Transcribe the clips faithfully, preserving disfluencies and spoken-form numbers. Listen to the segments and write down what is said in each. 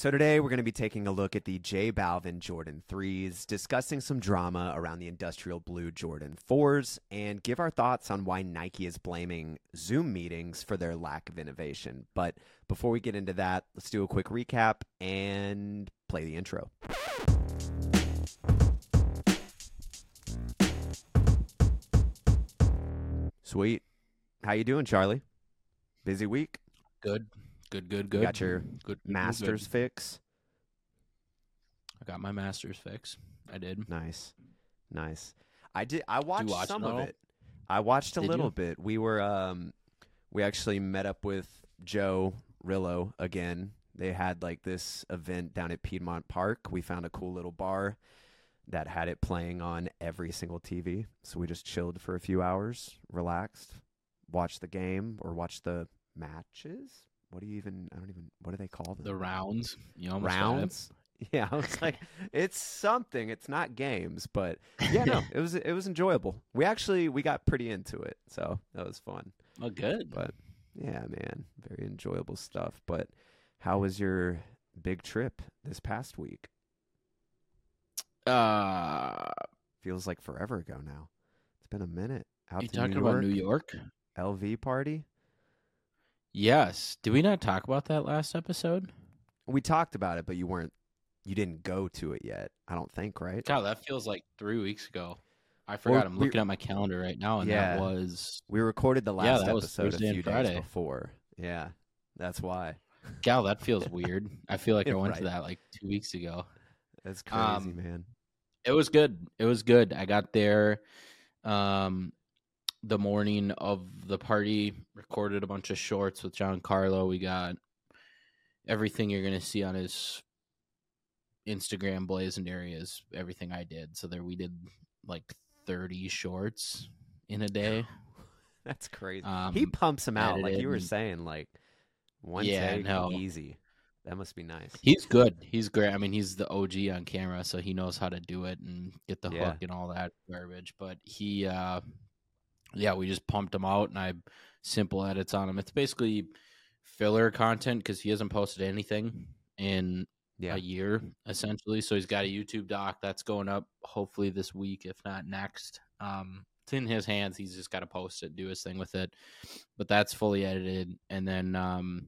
So today we're going to be taking a look at the J Balvin Jordan threes, discussing some drama around the industrial blue Jordan fours, and give our thoughts on why Nike is blaming Zoom meetings for their lack of innovation. But before we get into that, let's do a quick recap and play the intro. Sweet. How you doing, Charlie? Busy week? Good. Good, good, good. You got your good, good, master's good. fix? I got my master's fix. I did. Nice. Nice. I did I watched watch some it of all? it. I watched a Did little you? bit. We were um we actually met up with Joe Rillo again. They had like this event down at Piedmont Park. We found a cool little bar that had it playing on every single T V. So we just chilled for a few hours, relaxed, watched the game or watched the matches. What do you even I don't even what do they call them? The rounds. You almost got it. Rounds. Yeah, I was like, it's something. It's not games, but yeah, no, it was it was enjoyable. We actually we got pretty into it, so that was fun. Oh, good. But yeah, man, very enjoyable stuff. But how was your big trip this past week? Uh, Feels like forever ago now. It's been a minute. Out you to talking New York, about New York? L V party. Yes. Did we not talk about that last episode? We talked about it, but you weren't. You didn't go to it yet. I don't think, right? God, that feels like three weeks ago. I forgot. Well, I'm we- looking at my calendar right now, and Yeah. that was. We recorded the Yeah, last that was episode a Thursday and few days Friday. before. Yeah, that's why. Gal, that feels weird. I feel like I went to Right. that like two weeks ago. That's crazy, Um, man. It was good. It was good. I got there um, the morning of the party, recorded a bunch of shorts with John Carlo. We got everything you're going to see on his Instagram blazoned areas, everything I did. So there we did like thirty shorts in a day. That's crazy. Um, he pumps them out, like edited you were and- saying, like one Yeah, take, no. easy. That must be nice. He's good. He's great. I mean, he's the O G on camera, so he knows how to do it and get the Yeah. hook and all that garbage. But he, uh, yeah, we just pumped him out, and I simple edits on him. It's basically filler content because he hasn't posted anything in Yeah. a year, essentially. So he's got a YouTube doc that's going up hopefully this week, if not next. Um, it's in his hands. He's just got to post it, do his thing with it. But that's fully edited, and then. Um,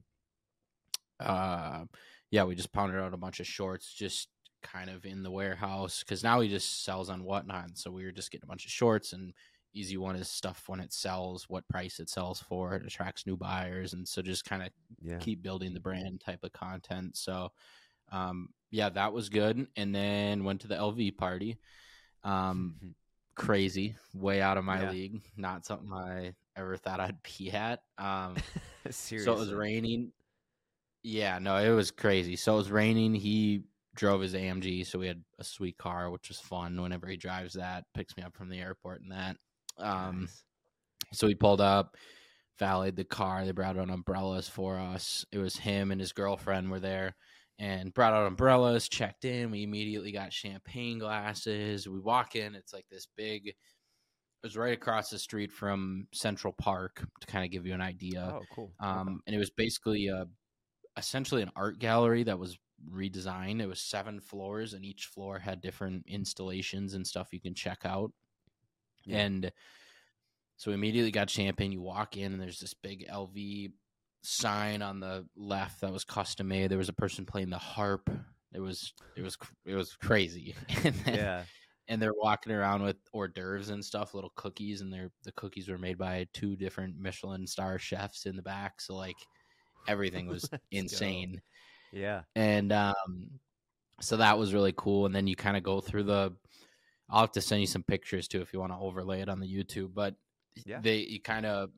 uh yeah, we just pounded out a bunch of shorts just kind of in the warehouse because now he just sells on Whatnot, so we were just getting a bunch of shorts. And easy one is stuff when it sells, what price it sells for, it attracts new buyers, and so just kind of Yeah. keep building the brand type of content. So um yeah, that was good. And then went to the L V party. um Crazy, way out of my Yeah. league, not something I ever thought I'd be at. um Seriously. so it was raining. Yeah, no, it was crazy. So it was raining. He drove his A M G, so we had a sweet car, which was fun. Whenever he drives that, picks me up from the airport and that. Um, Nice. So we pulled up, valeted the car. They brought out umbrellas for us. It was him and his girlfriend were there and brought out umbrellas, checked in. We immediately got champagne glasses. We walk in. It's like this big, it was right across the street from Central Park to kind of give you an idea. Oh, cool. Um, Okay. And it was basically a essentially an art gallery that was redesigned. It was seven floors, and each floor had different installations and stuff you can check out. Yeah. And so we immediately got champagne. You walk in, and there's this big L V sign on the left that was custom made. There was a person playing the harp. It was it was it was crazy. And then, Yeah. and they're walking around with hors d'oeuvres and stuff, little cookies, and they're the cookies were made by two different Michelin star chefs in the back. So like everything was Let's go. insane. Yeah. And um, so that was really cool. And then you kind of go through the, I'll have to send you some pictures too if you want to overlay it on the YouTube. But Yeah. they you kind of,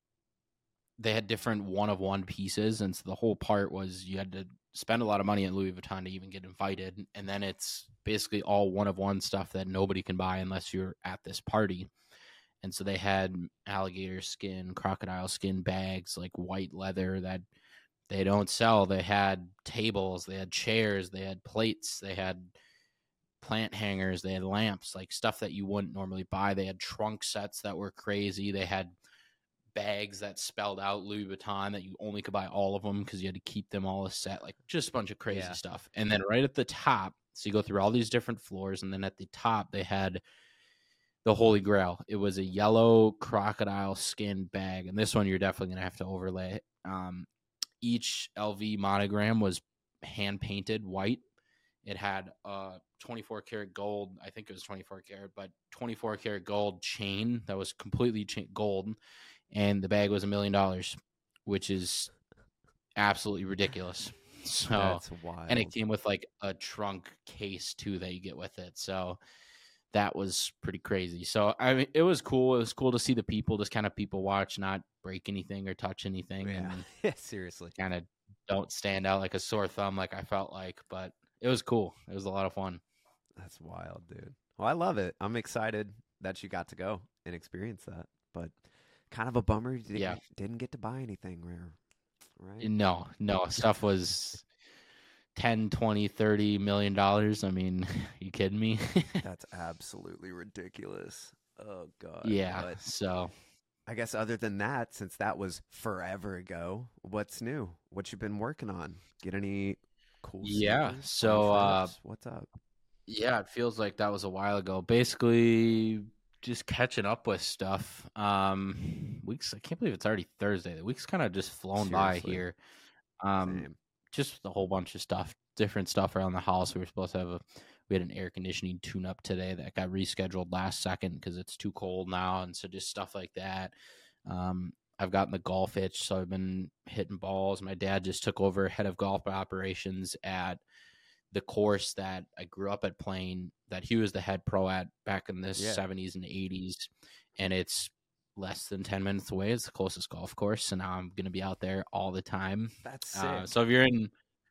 they had different one of one pieces. And so the whole part was you had to spend a lot of money at Louis Vuitton to even get invited. And then it's basically all one of one stuff that nobody can buy unless you're at this party. And so they had alligator skin, crocodile skin bags, like white leather that they don't sell. They had tables, they had chairs, they had plates, they had plant hangers, they had lamps, like stuff that you wouldn't normally buy. They had trunk sets that were crazy. They had bags that spelled out Louis Vuitton that you only could buy all of them because you had to keep them all a set, like just a bunch of crazy Yeah. stuff. And then right at the top, so you go through all these different floors, and then at the top they had the Holy Grail. It was a yellow crocodile skin bag, and this one you're definitely gonna have to overlay. Um, each L V monogram was hand painted white. It had a twenty-four karat gold, I think it was twenty-four karat, but twenty-four karat gold chain that was completely cha- gold, and the bag was a million dollars, which is absolutely ridiculous. So That's wild. and it came with like a trunk case too that you get with it. So that was pretty crazy. So I mean, it was cool. It was cool to see the people, just kind of people watch, not break anything or touch anything, Yeah. and Yeah, seriously. kind of don't stand out like a sore thumb, like I felt like. But it was cool. It was a lot of fun. That's wild, dude. Well, I love it. I'm excited that you got to go and experience that. But kind of a bummer you didn't, Yeah. didn't get to buy anything rare, right? No, no, stuff was ten, twenty, thirty million dollars. I mean, you kidding me? That's absolutely ridiculous. Oh, God. Yeah. But So I guess other than that, since that was forever ago, what's new? What you been working on? Get any cool Yeah, sneakers? so, Fun uh, flips? What's up? yeah, it feels like that was a while ago. Basically, just catching up with stuff. Um, weeks. I can't believe it's already Thursday. The week's kind of just flown by Seriously. here. Um, Same. just a whole bunch of stuff, different stuff around the house. We were supposed to have a. We had an air conditioning tune-up today that got rescheduled last second because it's too cold now, and so just stuff like that. Um, I've gotten the golf itch, so I've been hitting balls. My dad just took over head of golf operations at the course that I grew up at playing, that he was the head pro at back in the Yeah. seventies and eighties, and it's less than ten minutes away. It's the closest golf course, and now I'm going to be out there all the time. That's sick. Uh, so if you're in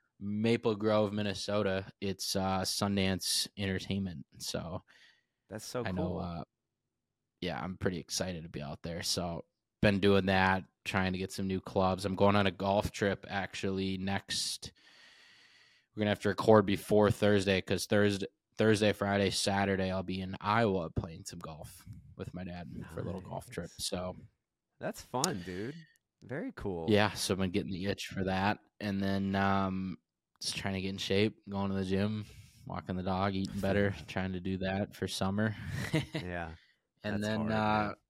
Maple Grove, Minnesota, it's uh, Sundance Entertainment. So That's so I cool. know, uh, yeah, I'm pretty excited to be out there. So been doing that, trying to get some new clubs. I'm going on a golf trip actually next. We're gonna have to record before Thursday because Thursday, Thursday, Friday, Saturday, I'll be in Iowa playing some golf with my dad for a little golf trip. Nice. So That's fun, dude. Very cool. yeah, so I've been getting the itch for that, and then um, just trying to get in shape, going to the gym, walking the dog, eating better, trying to do that for summer. Yeah. And That's then, hard, uh, man.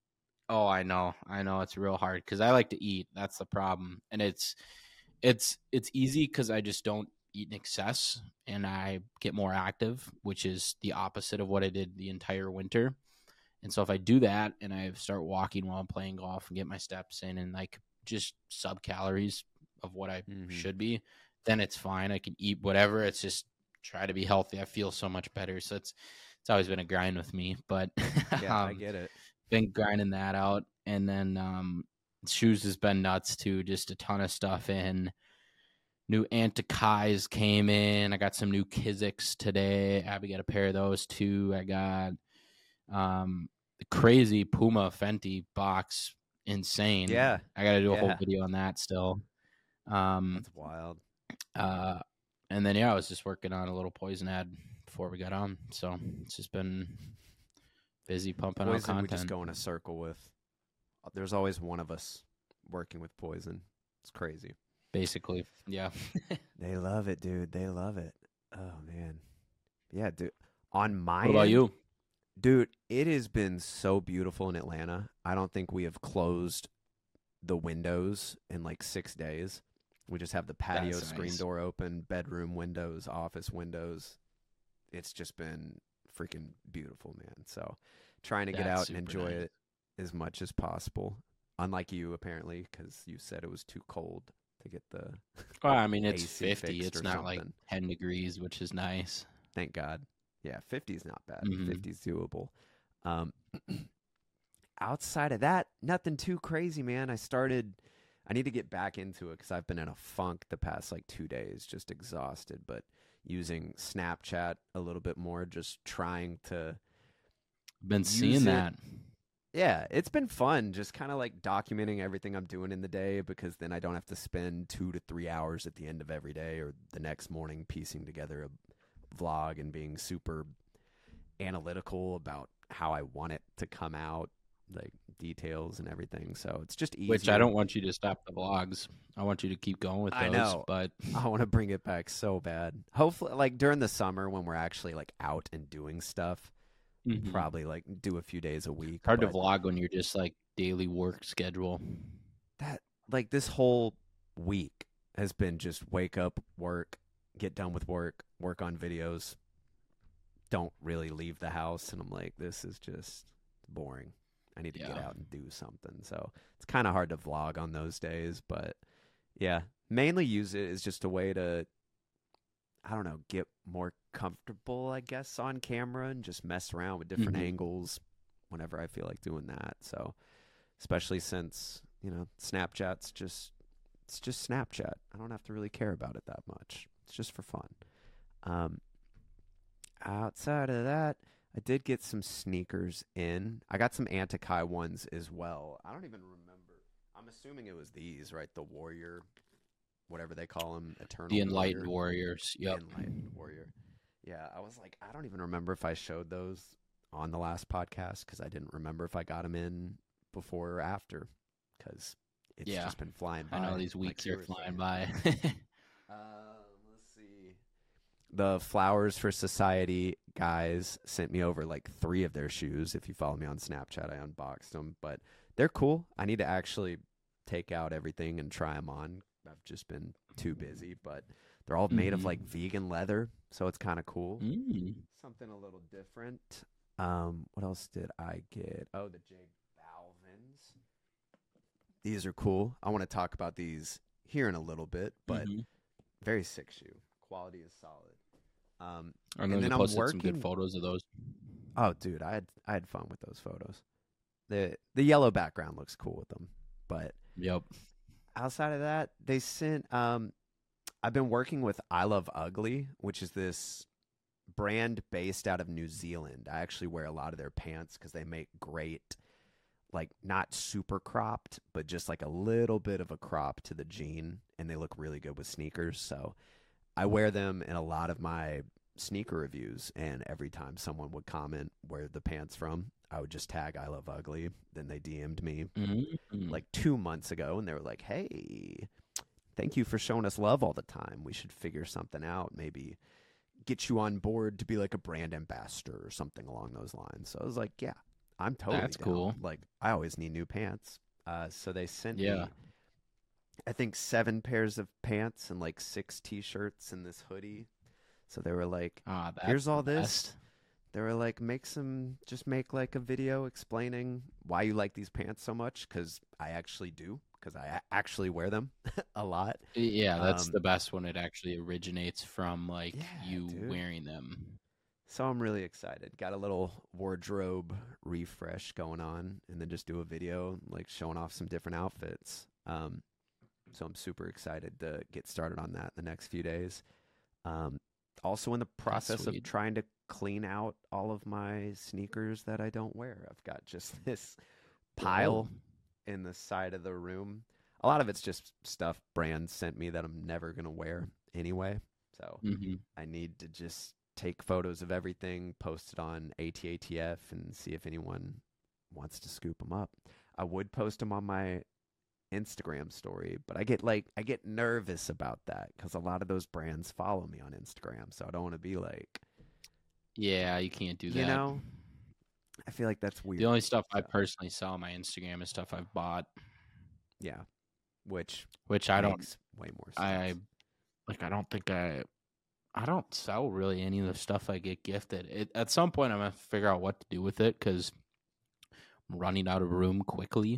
oh, I know, I know it's real hard because I like to eat. That's the problem, and it's it's it's easy because I just don't eat in excess, and I get more active, which is the opposite of what I did the entire winter. And so if I do that and I start walking while I'm playing golf and get my steps in and like just sub calories of what I Mhm. should be, then it's fine. I can eat whatever. It's just try to be healthy. I feel so much better. So it's it's always been a grind with me, but Yeah, I um, get it. been grinding that out. And then um, shoes has been nuts too. Just a ton of stuff in. New Antikais came in. I got some new Kizik's today. Abby got a pair of those too. I got um, the crazy Puma Fenty box. Insane. Yeah. I got to do a Yeah. whole video on that still. Um, That's wild. uh, and then, yeah, I was just working on a little Poison ad before we got on. So it's just been busy pumping out Poison, we content. just go in a circle with. There's always one of us working with Poison. It's crazy. Basically, yeah. They love it, dude. They love it. Oh, man. Yeah, dude. On my What about end, you? dude, it has been so beautiful in Atlanta. I don't think we have closed the windows in like six days. We just have the patio That's screen nice. door open, bedroom windows, office windows. It's just been freaking beautiful, man. So trying to get That's out and super enjoy nice. it as much as possible. Unlike you, apparently, because you said it was too cold to get the. Well, I mean, it's A C fifty. fixed It's or not like something. ten degrees, which is nice. Thank God. Yeah, fifty is not bad. Mhm. fifty is doable. Um, outside of that, nothing too crazy, man. I started. I need to get back into it because I've been in a funk the past like two days, just exhausted. But using Snapchat a little bit more, just trying to. Been Use seeing it. that. Yeah, it's been fun just kind of like documenting everything I'm doing in the day because then I don't have to spend two to three hours at the end of every day or the next morning piecing together a vlog and being super analytical about how I want it to come out. like details and everything. So it's just easier. Which I don't want you to stop the vlogs. I want you to keep going with those. I know, but I want to bring it back so bad. Hopefully, like during the summer when we're actually like out and doing stuff, Mhm. probably like do a few days a week. hard to but vlog when you're just like daily work schedule. That like this whole week has been just wake up, work, get done with work, work on videos. Don't really leave the house, and I'm like, this is just boring. I need to get Yeah. out and do something. So it's kind of hard to vlog on those days, but yeah, mainly use it as just a way to, I don't know, get more comfortable, I guess, on camera and just mess around with different Mhm. angles whenever I feel like doing that. So especially since, you know, Snapchat's just, it's just Snapchat. I don't have to really care about it that much. It's just for fun. Um, outside of that, I did get some sneakers in. I got some Antikai ones as well. I don't even remember. I'm assuming it was these, right? The Warrior, whatever they call them, Eternal The Enlightened Warrior. Warriors. Yep. The Enlightened Warrior. Yeah, I was like, I don't even remember if I showed those on the last podcast because I didn't remember if I got them in before or after because it's Yeah. just been flying by. I know these like weeks you are were flying saying. by. Uh, let's see. The Flowers for Society guys sent me over like three of their shoes. If you follow me on Snapchat, I unboxed them, but they're cool. I need to actually take out everything and try them on. I've just been too busy, but they're all made of Mhm. like vegan leather, so it's kind of cool. Mm. Something a little different. Um, what else did I get? Oh, the J Balvin's. These are cool. I want to talk about these here in a little bit, but Mhm. very sick shoe. Quality is solid. Um, I know and you then I'm posted some working. good photos of those. Oh, dude, I had I had fun with those photos. the The yellow background looks cool with them, but Yep. outside of that, they sent. Um, I've been working with I Love Ugly, which is this brand based out of New Zealand. I actually wear a lot of their pants because they make great, like not super cropped, but just like a little bit of a crop to the jean, and they look really good with sneakers. So I wear them in a lot of my sneaker reviews, and every time someone would comment where the pants from, I would just tag I Love Ugly. Then they D M'd me Mhm. like two months ago, and they were like, "Hey, thank you for showing us love all the time. We should figure something out. Maybe get you on board to be like a brand ambassador or something along those lines." So I was like, "Yeah, I'm totally That's down. cool. Like, I always need new pants." Uh, so they sent Yeah. me, I think, seven pairs of pants and like six T-shirts and this hoodie. So they were like, Ah, that's "Here's all the this." best. They were like, make some, just make like a video explaining why you like these pants so much. Because I actually do, because I a- actually wear them a lot. Yeah, that's Um, the best when it actually originates from like Yeah, you dude. wearing them. So I'm really excited. Got a little wardrobe refresh going on, and then just do a video like showing off some different outfits. Um, so I'm super excited to get started on that the next few days. Um, also in the process of sweet. trying to clean out all of my sneakers that I don't wear. I've got just this pile Whoa. in the side of the room. A lot of it's just stuff brands sent me that I'm never going to wear anyway. So Mhm. I need to just take photos of everything, post it on A T A T F, and see if anyone wants to scoop them up. I would post them on my Instagram story, but I get like I get nervous about that because a lot of those brands follow me on Instagram, so I don't want to be like, Yeah, you can't do that. you know, I feel like that's weird. The only stuff I So, personally sell on my Instagram is stuff I've bought, yeah, which which I don't makes way more sense. I like I don't think I I don't sell really any of the stuff I get gifted. It, at some point I'm going to figure out what to do with it cuz I'm running out of room quickly.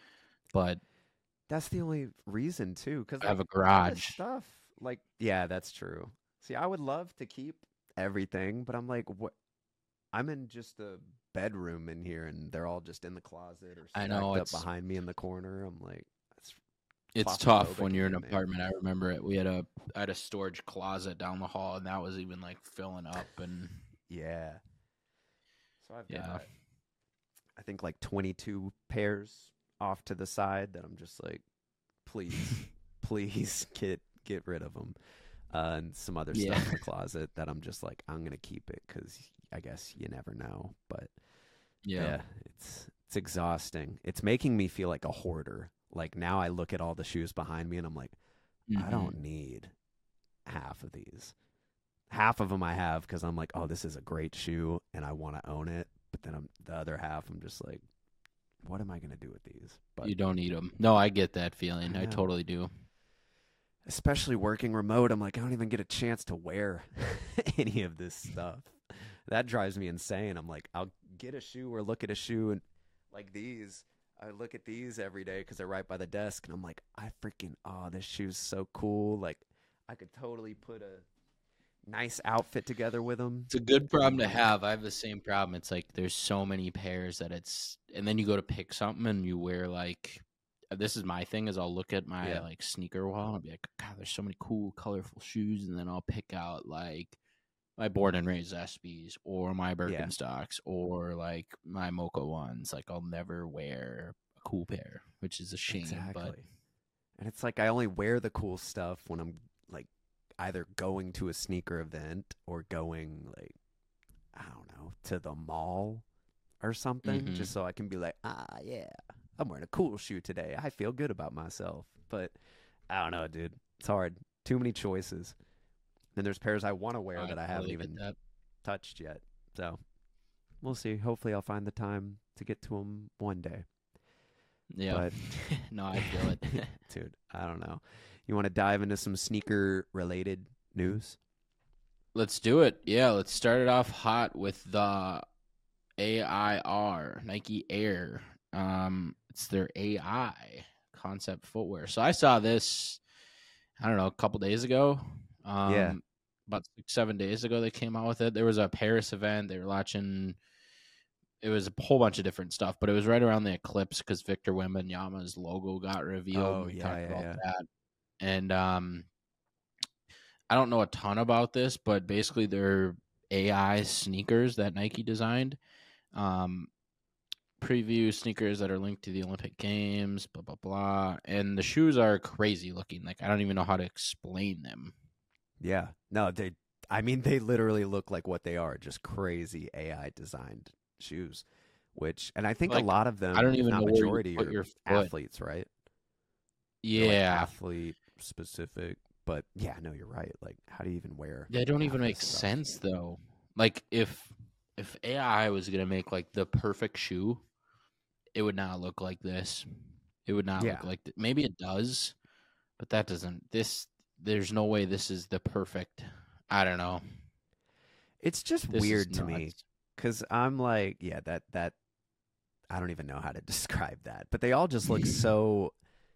But That's the only reason too, because I have like, a a lot of garage. stuff. Like, yeah, that's true. See, I would love to keep everything, but I'm like, what? I'm in just a bedroom in here, and they're all just in the closet or I stacked know, up it's- behind me in the corner. I'm like, that's It's tough claustrophobic when you're in an there. apartment. I remember it. We had a I had a storage closet down the hall, and that was even like filling up. And Yeah. So I've Yeah. got, I think like twenty-two pairs off to the side that I'm just like, please, please get get rid of them. Uh, and some other Yeah. stuff in the closet that I'm just like, I'm gonna keep it because I guess you never know. But yeah, yeah, it's It's exhausting. It's making me feel like a hoarder. Like now I look at all the shoes behind me and I'm like, Mm-hmm. I don't need half of these. Half of them I have because I'm like, oh, this is a great shoe and I want to own it. But then I'm, the other half, I'm just like, what am I going to do with these? But You don't need them. No, I get that feeling. I I know. totally do. especially working remote, I'm like, I don't even get a chance to wear any of this stuff. That drives me insane. I'm like, I'll get a shoe or look at a shoe and like these. I look at these every day because they're right by the desk, and I'm like, I freaking, oh, this shoe's so cool. Like, I could totally put a nice outfit together with them. It's a good problem to have. I have the same problem. It's like there's so many pairs that it's, and then you go to pick something and you wear like, this is my thing is I'll look at my Yeah. like sneaker wall and I'll be like, God, there's so many cool, colorful shoes, and then I'll pick out like my born and raised S Bs or my Birkenstocks or like my Mocha ones. Like I'll never wear a cool pair, which is a shame. Exactly. But And it's like I only wear the cool stuff when I'm like either going to a sneaker event or going like, I don't know, to the mall or something, Mhm. just so I can be like, ah, yeah, I'm wearing a cool shoe today. I feel good about myself. But I don't know, dude. It's hard. Too many choices. And there's pairs I want to wear that I haven't totally get even that. touched yet. So we'll see. Hopefully I'll find the time to get to them one day. Yeah. But No, I feel it. dude, I don't know. You want to dive into some sneaker related news? Let's do it. Yeah, let's start it off hot with the A I R, Nike Air. Um, it's their A I concept footwear. So I saw this, I don't know, a couple days ago. Um, Yeah. About six, seven days ago, they came out with it. There was a Paris event. They were launching. It was a whole bunch of different stuff, but it was right around the eclipse because Victor Wembanyama's logo got revealed. Oh, and we yeah, talked yeah, about yeah. that. And um, I don't know a ton about this, but basically they're A I sneakers that Nike designed. Um, preview sneakers that are linked to the Olympic Games, blah, blah, blah. And the shoes are crazy looking. Like, I don't even know how to explain them. Yeah. No, they I mean they literally look like what they are, just crazy A I designed shoes. Which and I think Like, a lot of them, I don't if even not know where you majority, put are your foot. athletes, right? They're, like, Yeah. athlete specific. But yeah, no, you're right. Like, how do you even wear They don't half even this make stuff? sense, though. Like, if if A I was going to make, like, the perfect shoe, it would not look like this. It would not Yeah. look like th- maybe it does, but that doesn't. This there's no way this is the perfect. I don't know. It's just This is weird to me nuts. because I'm like, yeah, that that I don't even know how to describe that, but they all just look so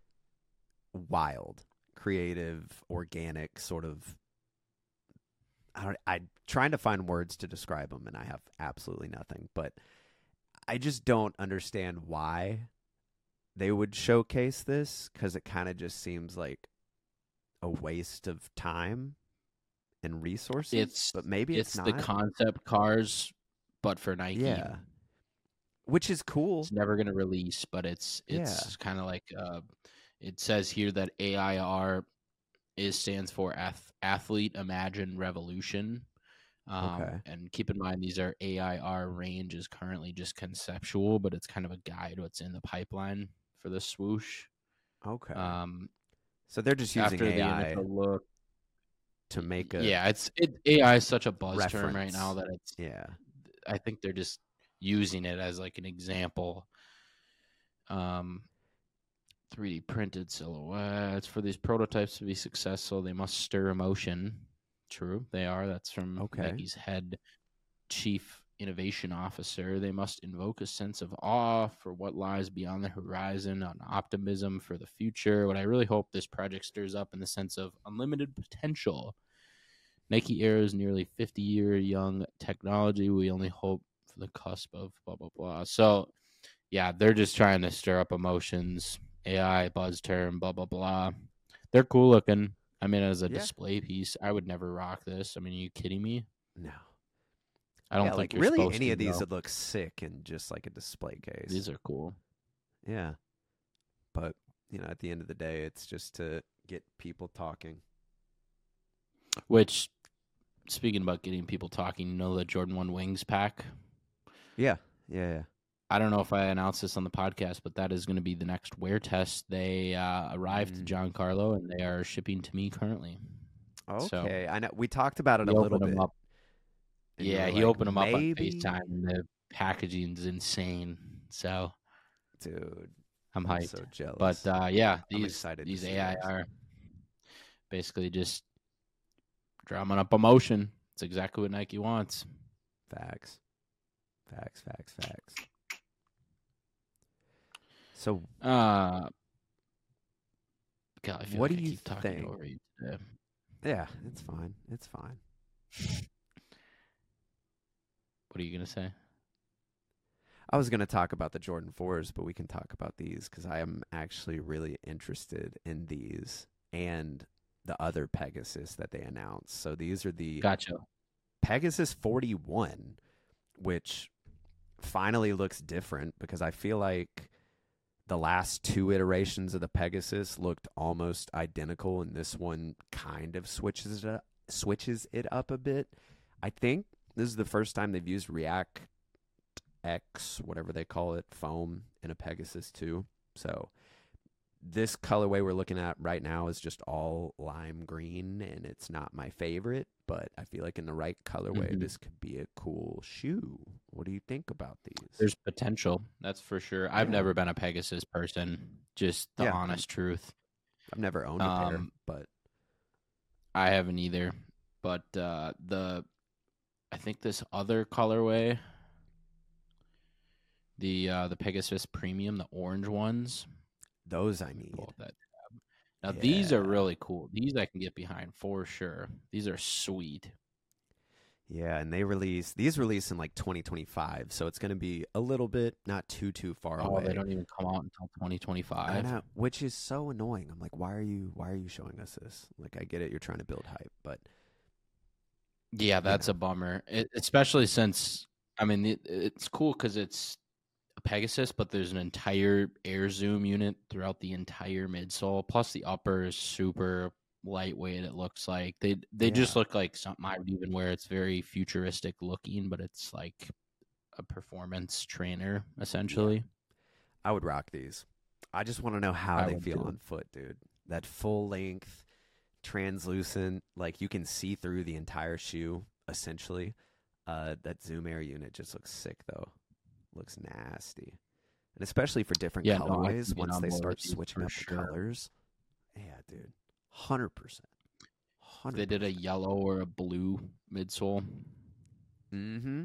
wild, creative, organic, sort of. I don't. I'm trying to find words to describe them, and I have absolutely nothing. But I just don't understand why they would showcase this because it kind of just seems like a waste of time and resources. It's but maybe it's, it's not. the concept cars, but for Nike. Yeah. Which is cool. It's never going to release, but it's it's Yeah. kind of like uh, it says here that A I R is stands for ath- Athlete Imagine Revolution. Um, Okay. And keep in mind, these are A I R range is currently just conceptual, but it's kind of a guide what's in the pipeline for the swoosh. Okay. Um, so they're just using after the A I initial look, to make a yeah, it's it, A I is such a buzz term right reference. now that it's. Yeah. I think they're just using it as like an example. Um, three D printed silhouettes for these prototypes to be successful, they must stir emotion. True, they are. That's from Okay. Nike's head chief innovation officer. They must invoke a sense of awe for what lies beyond the horizon, on optimism for the future. What I really hope this project stirs up in the sense of unlimited potential. Nike Air is nearly fifty year young technology. We only hope for the cusp of blah blah blah. So yeah, they're just trying to stir up emotions. A I buzz term, blah blah blah. They're cool looking. I mean, as a Yeah. display piece, I would never rock this. I mean, are you kidding me? No. I don't yeah, think like you're really supposed any to, of these though. would look sick in just like a display case. These are cool. Yeah. But, you know, at the end of the day, it's just to get people talking. Which, speaking about getting people talking, you know the Jordan one Wings pack? Yeah. Yeah. Yeah. I don't know if I announced this on the podcast, but that is going to be the next wear test. They uh, arrived to Mm. Giancarlo, and they are shipping to me currently. So Okay, I know we talked about it he a little opened them bit. up. And you Yeah, were he like, opened them up on maybe, FaceTime, and the packaging's insane. So dude, I'm I'm hyped. so jealous. But uh, yeah, I'm these excited to these see A I those. are basically just drumming up emotion. It's exactly what Nike wants. Facts, facts, facts, facts. So, Uh, God, I feel what like do I you keep talking think? over you today. Yeah, it's fine. It's fine. What are you gonna say? I was going to talk about the Jordan fours, but we can talk about these because I am actually really interested in these and the other Pegasus that they announced. So these are the Gotcha. Pegasus forty-one, which finally looks different because I feel like the last two iterations of the Pegasus looked almost identical, and this one kind of switches it up, switches it up a bit. I think this is the first time they've used React X, whatever they call it, foam in a Pegasus too. So this colorway we're looking at right now is just all lime green, and it's not my favorite, but I feel like in the right colorway, Mhm. this could be a cool shoe. What do you think about these? There's potential, that's for sure. I've Yeah. never been a Pegasus person, just the Yeah, honest truth. I've never owned a pair, Um, but I haven't either. But uh, the, I think this other colorway, the uh, the Pegasus Premium, the orange ones. those I need. Pull up that tab. Now these Yeah. are really cool. These I can get behind for sure. These are sweet. Yeah, and they release these release in like twenty twenty-five, so it's going to be a little bit not too too far Oh, away. they don't even come out until twenty I twenty-five. know, which is so annoying. I'm like, why are you why are you showing us this? Like, I get it, you're trying to build hype, but Yeah, that's know. a bummer. It, especially since I mean it, it's cool because it's a Pegasus, but there's an entire air zoom unit throughout the entire midsole. Plus the upper is super lightweight. It looks like they they just Yeah. look like something I would even wear. It's very futuristic looking, but it's like a performance trainer essentially. I would rock these. I just want to know how I they would feel too. on foot, dude. That full length, translucent, like you can see through the entire shoe, essentially. Uh, that Zoom Air unit just looks sick, though. Looks nasty. And especially for different Yeah, no, I can colorways, get once on they board start with you switching for up the sure. colors. Yeah, dude. one hundred percent. If they did a yellow or a blue midsole. Mm-hmm.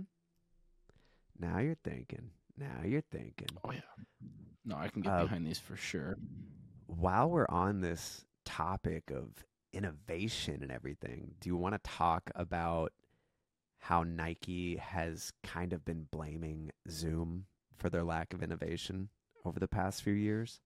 Now you're thinking. Now you're thinking. Oh yeah. No, I can get Uh, behind these for sure. While we're on this topic of innovation and everything, do you want to talk about how Nike has kind of been blaming Zoom for their lack of innovation over the past few years?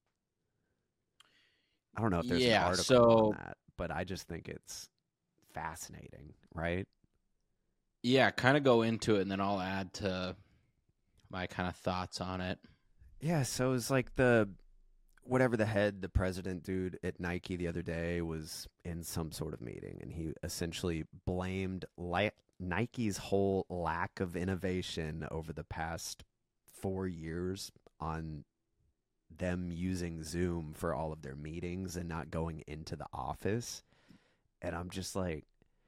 I don't know if there's Yeah, an article so on that, but I just think it's fascinating, right? yeah, kind of go into it and then I'll add to my kind of thoughts on it. Yeah, so it's like the whatever the head, the president dude at Nike the other day was in some sort of meeting, and he essentially blamed li- Nike's whole lack of innovation over the past four years on them using Zoom for all of their meetings and not going into the office. And I'm just like,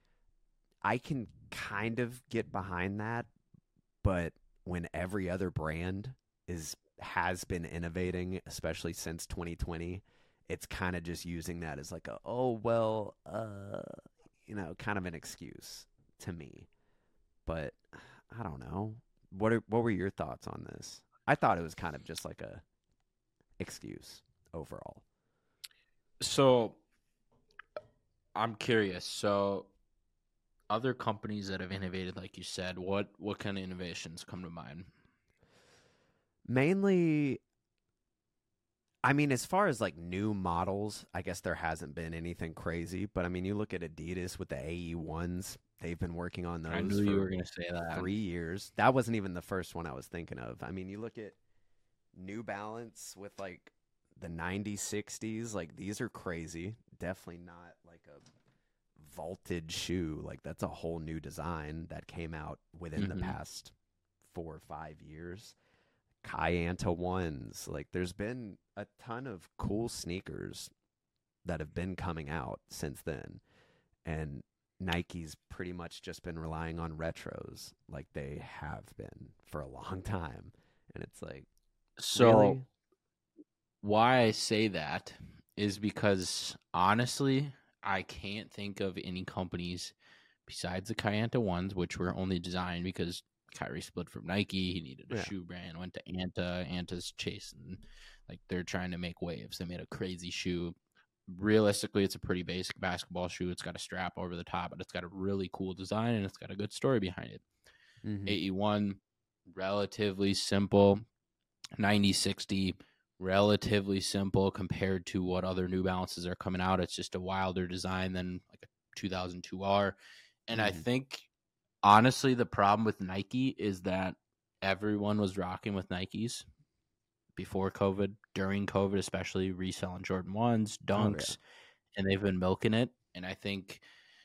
I can kind of get behind that, but when every other brand is has been innovating, especially since twenty twenty, it's kind of just using that as like a, oh well, uh, you know, kind of an excuse to me. But I don't know. What are, what were your thoughts on this? I thought it was kind of just like a excuse overall. So I'm curious. So other companies that have innovated, like you said, what what kind of innovations come to mind? Mainly, I mean, as far as like new models, I guess there hasn't been anything crazy. But I mean, you look at Adidas with the A E ones, they've been working on those I knew for you were going to say that. three years. That wasn't even the first one I was thinking of. I mean, you look at New Balance with like the ninety sixties, like these are crazy. Definitely not like a vaulted shoe. Like that's a whole new design that came out within Mhm. the past four or five years. Kayanta ones. Like there's been a ton of cool sneakers that have been coming out since then. And Nike's pretty much just been relying on retros like they have been for a long time. And it's like, So really? why I say that is because honestly, I can't think of any companies besides the Kayanta ones, which were only designed because Kyrie split from Nike. He needed a Yeah. shoe brand, went to Anta. Anta's chasing, like they're trying to make waves. They made a crazy shoe. Realistically, it's a pretty basic basketball shoe. It's got a strap over the top, but it's got a really cool design and it's got a good story behind it. Mm-hmm. A E one, relatively simple. ninety sixty, relatively simple compared to what other New Balances are coming out. It's just a wilder design than like a two thousand two R. And Mhm. I think, honestly, the problem with Nike is that everyone was rocking with Nikes before COVID, during COVID, especially reselling Jordan ones, Dunks, and they've been milking it. And I think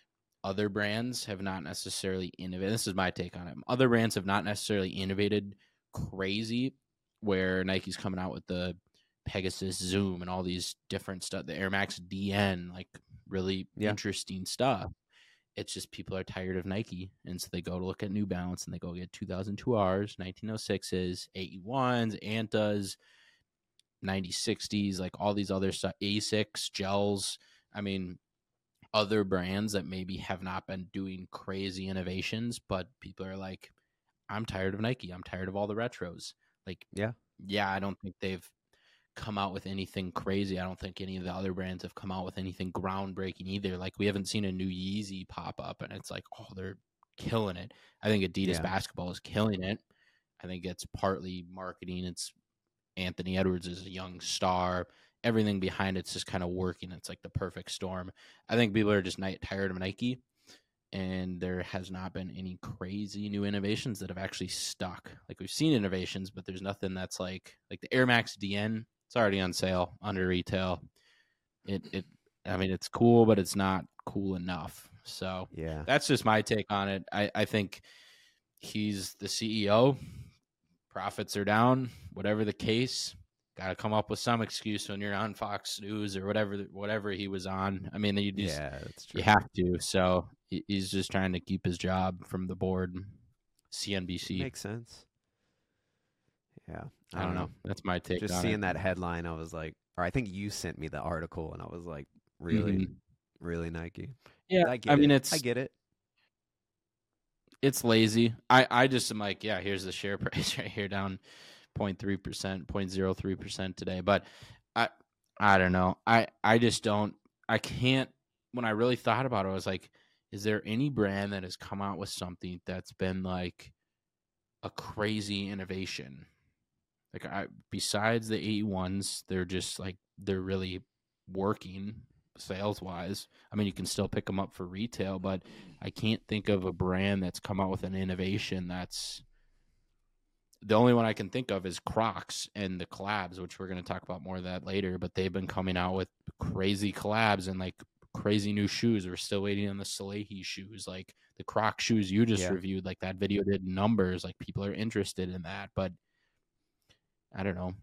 other brands have not necessarily innovated. This is my take on it. Other brands have not necessarily innovated crazy, where Nike's coming out with the Pegasus Zoom and all these different stuff, the Air Max D N, like really Yeah. interesting stuff. It's just people are tired of Nike, and so they go to look at New Balance and they go get two thousand two Rs, nineteen oh sixes, A E ones, Antas, ninety sixties, like all these other stuff, Asics, gels. I mean, other brands that maybe have not been doing crazy innovations, but people are like, I'm tired of Nike. I'm tired of all the retros. Like, Yeah. yeah, I don't think they've come out with anything crazy. I don't think any of the other brands have come out with anything groundbreaking either. Like, we haven't seen a new Yeezy pop up and it's like, oh, they're killing it. I think Adidas Yeah. basketball is killing it. I think it's partly marketing. It's Anthony Edwards is a young star. Everything behind it's just kind of working. It's like the perfect storm. I think people are just tired of Nike, and there has not been any crazy new innovations that have actually stuck. Like, we've seen innovations, but there's nothing that's like like the Air Max D N. It's already on sale under retail. It it I mean, it's cool, but it's not cool enough. So Yeah. that's just my take on it. I, I think he's the C E O. Profits are down, whatever the case. Got to come up with some excuse when you're on Fox News or whatever whatever he was on. I mean, you just Yeah, that's true. you have to. So he's just trying to keep his job from the board. C N B C Makes sense. Yeah, I don't know. That's my take. Just on seeing it. that headline, I was like, or I think you sent me the article, and I was like, really, Mhm. really Nike. Yeah, I get I mean, it. it's I get it. it's lazy. I I just am like, yeah, here's the share price right here, down zero point three percent, zero point zero three percent today. But I I don't know. I I just don't. I can't. When I really thought about it, I was like, is there any brand that has come out with something that's been like a crazy innovation? Like, I, besides the A E ones, they're just like, they're really working sales wise. I mean, you can still pick them up for retail, but I can't think of a brand that's come out with an innovation that's, the only one I can think of is Crocs and the collabs, which we're going to talk about more of that later, but they've been coming out with crazy collabs and like crazy new shoes. We're still waiting on the Salehi shoes, like the Croc shoes you just Yeah. reviewed, like that video did numbers, like people are interested in that, but I don't know.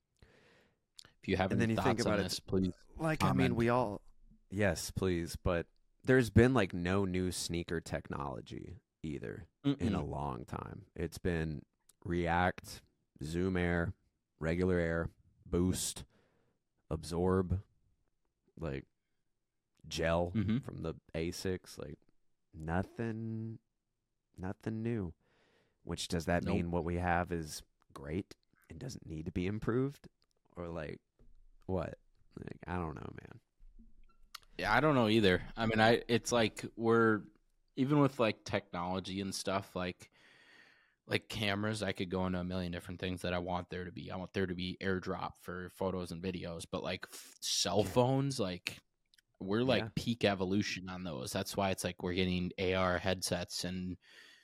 If you have And any then you thoughts think about on it, this, please. Like, I mean, comment. we all, yes, please, but there's been like no new sneaker technology either in a Mm-mm. long time. It's been React, Zoom Air, regular Air, Boost, Absorb, like Gel Mm-hmm. from the Asics, like nothing, nothing new. Which does that Nope. mean what we have is great and doesn't need to be improved, or like what? Like, I don't know, man. Yeah, I don't know either. I mean, I it's like we're even with like technology and stuff, like like cameras, I could go into a million different things that I want there to be. I want there to be AirDrop for photos and videos, but like f- cell Yeah. phones, like we're like Yeah. peak evolution on those. That's why it's like we're getting A R headsets and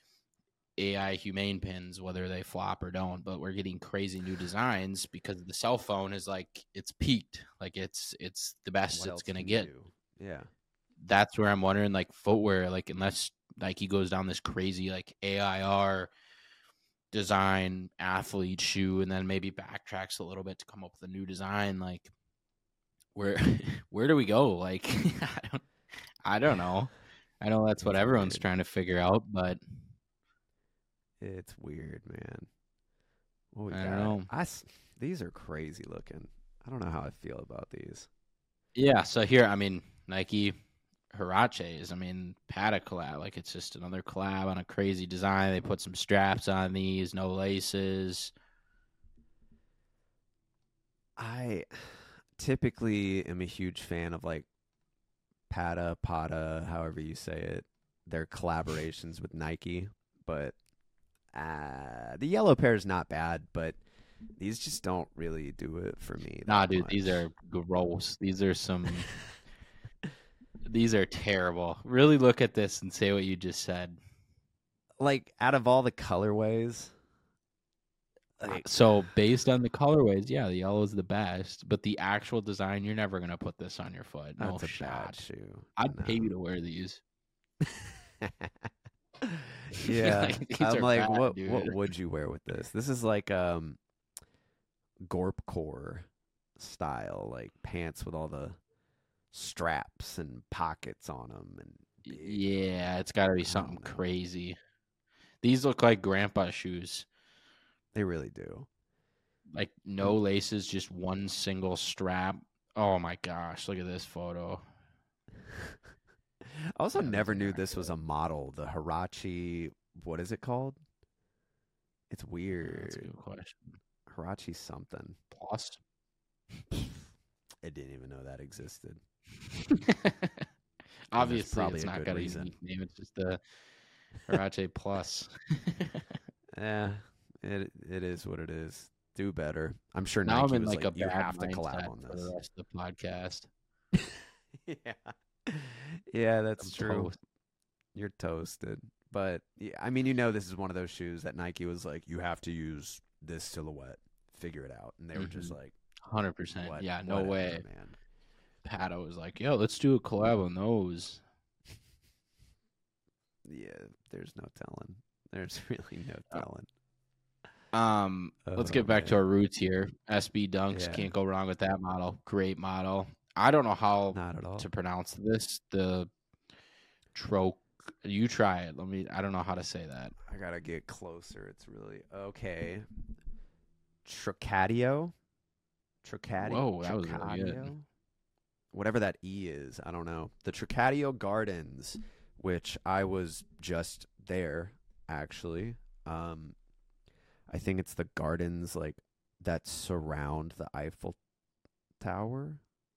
A I humane pins, whether they flop or don't, but we're getting crazy new designs because the cell phone is like, it's peaked. Like it's, it's the best What it's else going to can you get. do? Yeah. That's where I'm wondering, like footwear, like unless Nike goes down this crazy, like A I R design athlete shoe and then maybe backtracks a little bit to come up with a new design. Like, where where do we go? Like, I don't I don't know. I know that's what It's everyone's weird. trying to figure out, but It's weird, man. What we I don't got? know. I s- these are crazy looking. I don't know how I feel about these. Yeah, so here, I mean, Nike Huaraches, I mean, Pata collab, like it's just another collab on a crazy design. They put some straps on these, no laces. I typically am a huge fan of like Pata, Pata, however you say it. Their collaborations with Nike, but uh, the yellow pair is not bad, but these just don't really do it for me Nah, that dude, these much. are gross. These are some, these are terrible. Really look at this and say what you just said. Like out of all the colorways, Uh, like So based on the colorways, yeah, the yellow is the best, but the actual design, you're never gonna put this on your foot. No that's a bad shot. shoe. I'd No. pay you to wear these. Yeah, Like, these I'm are like, bad, what what dude. would you wear with this? This is like um Gorpcore style, like pants with all the straps and pockets on them and big. Yeah, it's got to be I something don't know. crazy. These look like grandpa shoes. They really do. Like Um, no laces, just one single strap. Oh my gosh, look at this photo. I also Yeah, these never are knew not this was good. a model. The Hirachi, what is it called? It's Yeah, that's a weird. good question. Hirachi something. Plus. I didn't even know that existed. And there's Obviously, probably it's a not good got a reason. unique name. It's just the Harache Plus. Eh, it it is what it is. Do better. I'm sure Now I'm Nike in was like like, a you bad have to collab mindset on for the this. rest of the podcast. Yeah. Yeah, that's I'm true. toast. You're toasted. But yeah, I mean, you know, this is one of those shoes that Nike was like, you have to use this silhouette, figure it out, and they were just Mm-hmm. like, one hundred percent. what, Yeah, no whatever, way. man. Pato was like, yo, let's do a collab on those. Yeah, there's no telling. There's really no Uh, telling. Um, let's Oh get back to man, our roots here. S B Dunks, yeah, can't go wrong with that model. Great model. I don't know how not at all. to pronounce this. The tro you try it. Let me I don't know how to say that. I gotta get closer. It's really okay. Tricadio, Tricadi, Whoa, that was really good. Tricadio, whatever that E is. I don't know. The Tricadio Gardens, which I was just there actually. Um, I think it's the gardens like that surround the Eiffel Tower,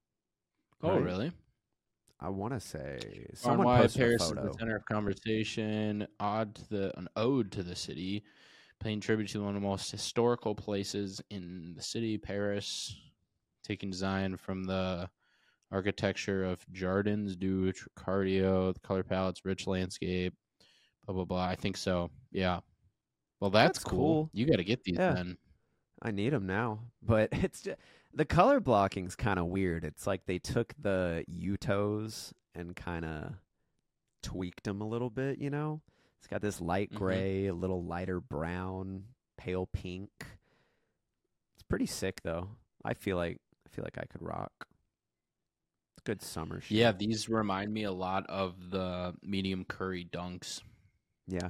Oh, right? really? I want to say On someone why posted a Paris is the photo. center of conversation, odd to the an ode to the city, paying tribute to one of the most historical places in the city, Paris, taking design from the architecture of Jardins du Tricardio, the color palettes, rich landscape, blah blah blah. I think so. Yeah. Well, that's That's cool. cool. You got to get these Yeah, then. I need them now, but it's just the color blocking's kind of weird. It's like they took the Utos and kind of tweaked them a little bit, you know? It's got this light hmm gray, a little lighter brown, pale pink. It's pretty sick though. I feel like I feel like I could rock. It's a good summer Yeah, shoe. these remind me a lot of the medium curry dunks. Yeah,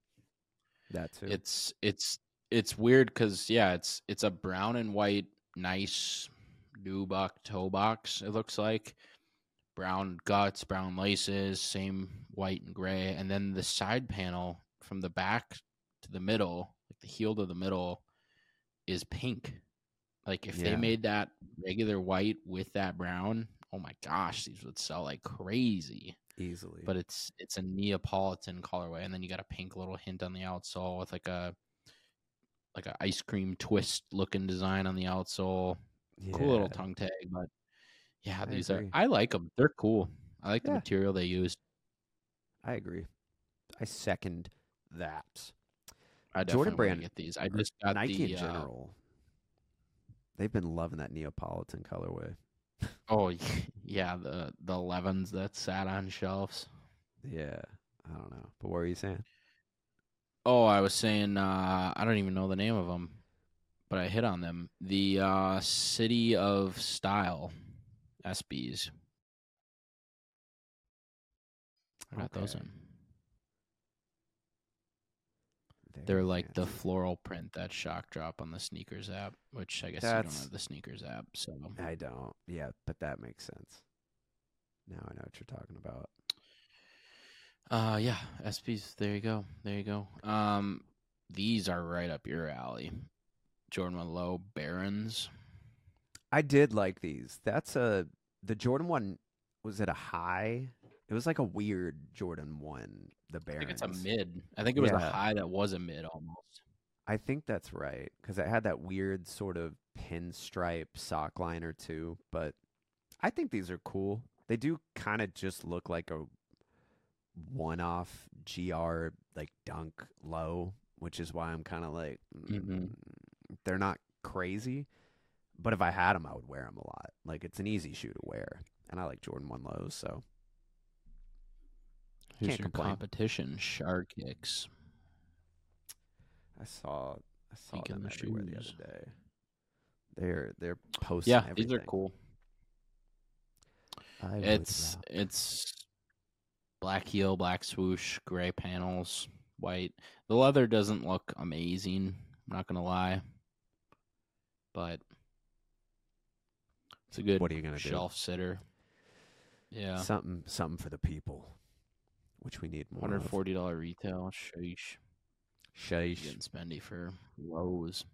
that too. It's it's it's weird because yeah, it's it's a brown and white nice nubuck toe box. It looks like brown guts, brown laces, same white and gray, and then the side panel from the back to the middle, like the heel to the middle, is pink. Like if they Yeah, made that regular white with that brown, oh my gosh, these would sell like crazy. easily. But it's it's a Neapolitan colorway, and then you got a pink little hint on the outsole with like a like a ice cream twist looking design on the outsole. Cool little Yeah, tongue tag, but yeah, I these are agree. I like them. They're cool. I like the Yeah, material they used. I agree. I second that. I Jordan definitely want to Brand get these. I or just got Nike in the uh general, they've been loving that Neapolitan colorway. oh yeah, the the elevens that sat on shelves. Yeah, I don't know. But what were you saying? Oh, I was saying uh, I don't even know the name of them, but I hit on them. The uh, City of Style S Bs. I got those Okay. in. Very They're like the fancy. floral print that shock drop on the sneakers app, which I guess you don't That's have the sneakers app, so I don't. Yeah, but that makes sense. Now I know what you're talking about. uh yeah, S Ps, there you go. There you go. Um these are right up your alley. Jordan one Low Barons. I did like these. That's a the Jordan one. Was it a high? It was like a weird Jordan one. The I think it's a Barons. mid. I think it was a Yeah, high that was a mid almost. I think that's right because it had that weird sort of pinstripe sock liner too. But I think these are cool. They do kind of just look like a one-off G R like dunk low, which is why I'm kind of like Mm-hmm. mm, they're not crazy. But if I had them, I would wear them a lot. Like it's an easy shoe to wear, and I like Jordan One lows, so Who's can't your complain. competition? Shark Kicks. I saw I saw Speaking them of everywhere the shoes. other day. They're they're posting Yeah, everything. these are cool. I It's would it's black heel, black swoosh, gray panels, white. The leather doesn't look amazing, I'm not gonna lie. But it's a good What are you gonna do? shelf sitter. Yeah. Something something for the people, which we need more one hundred of. forty dollars retail. Sheesh. Sheesh. Getting spendy for lows.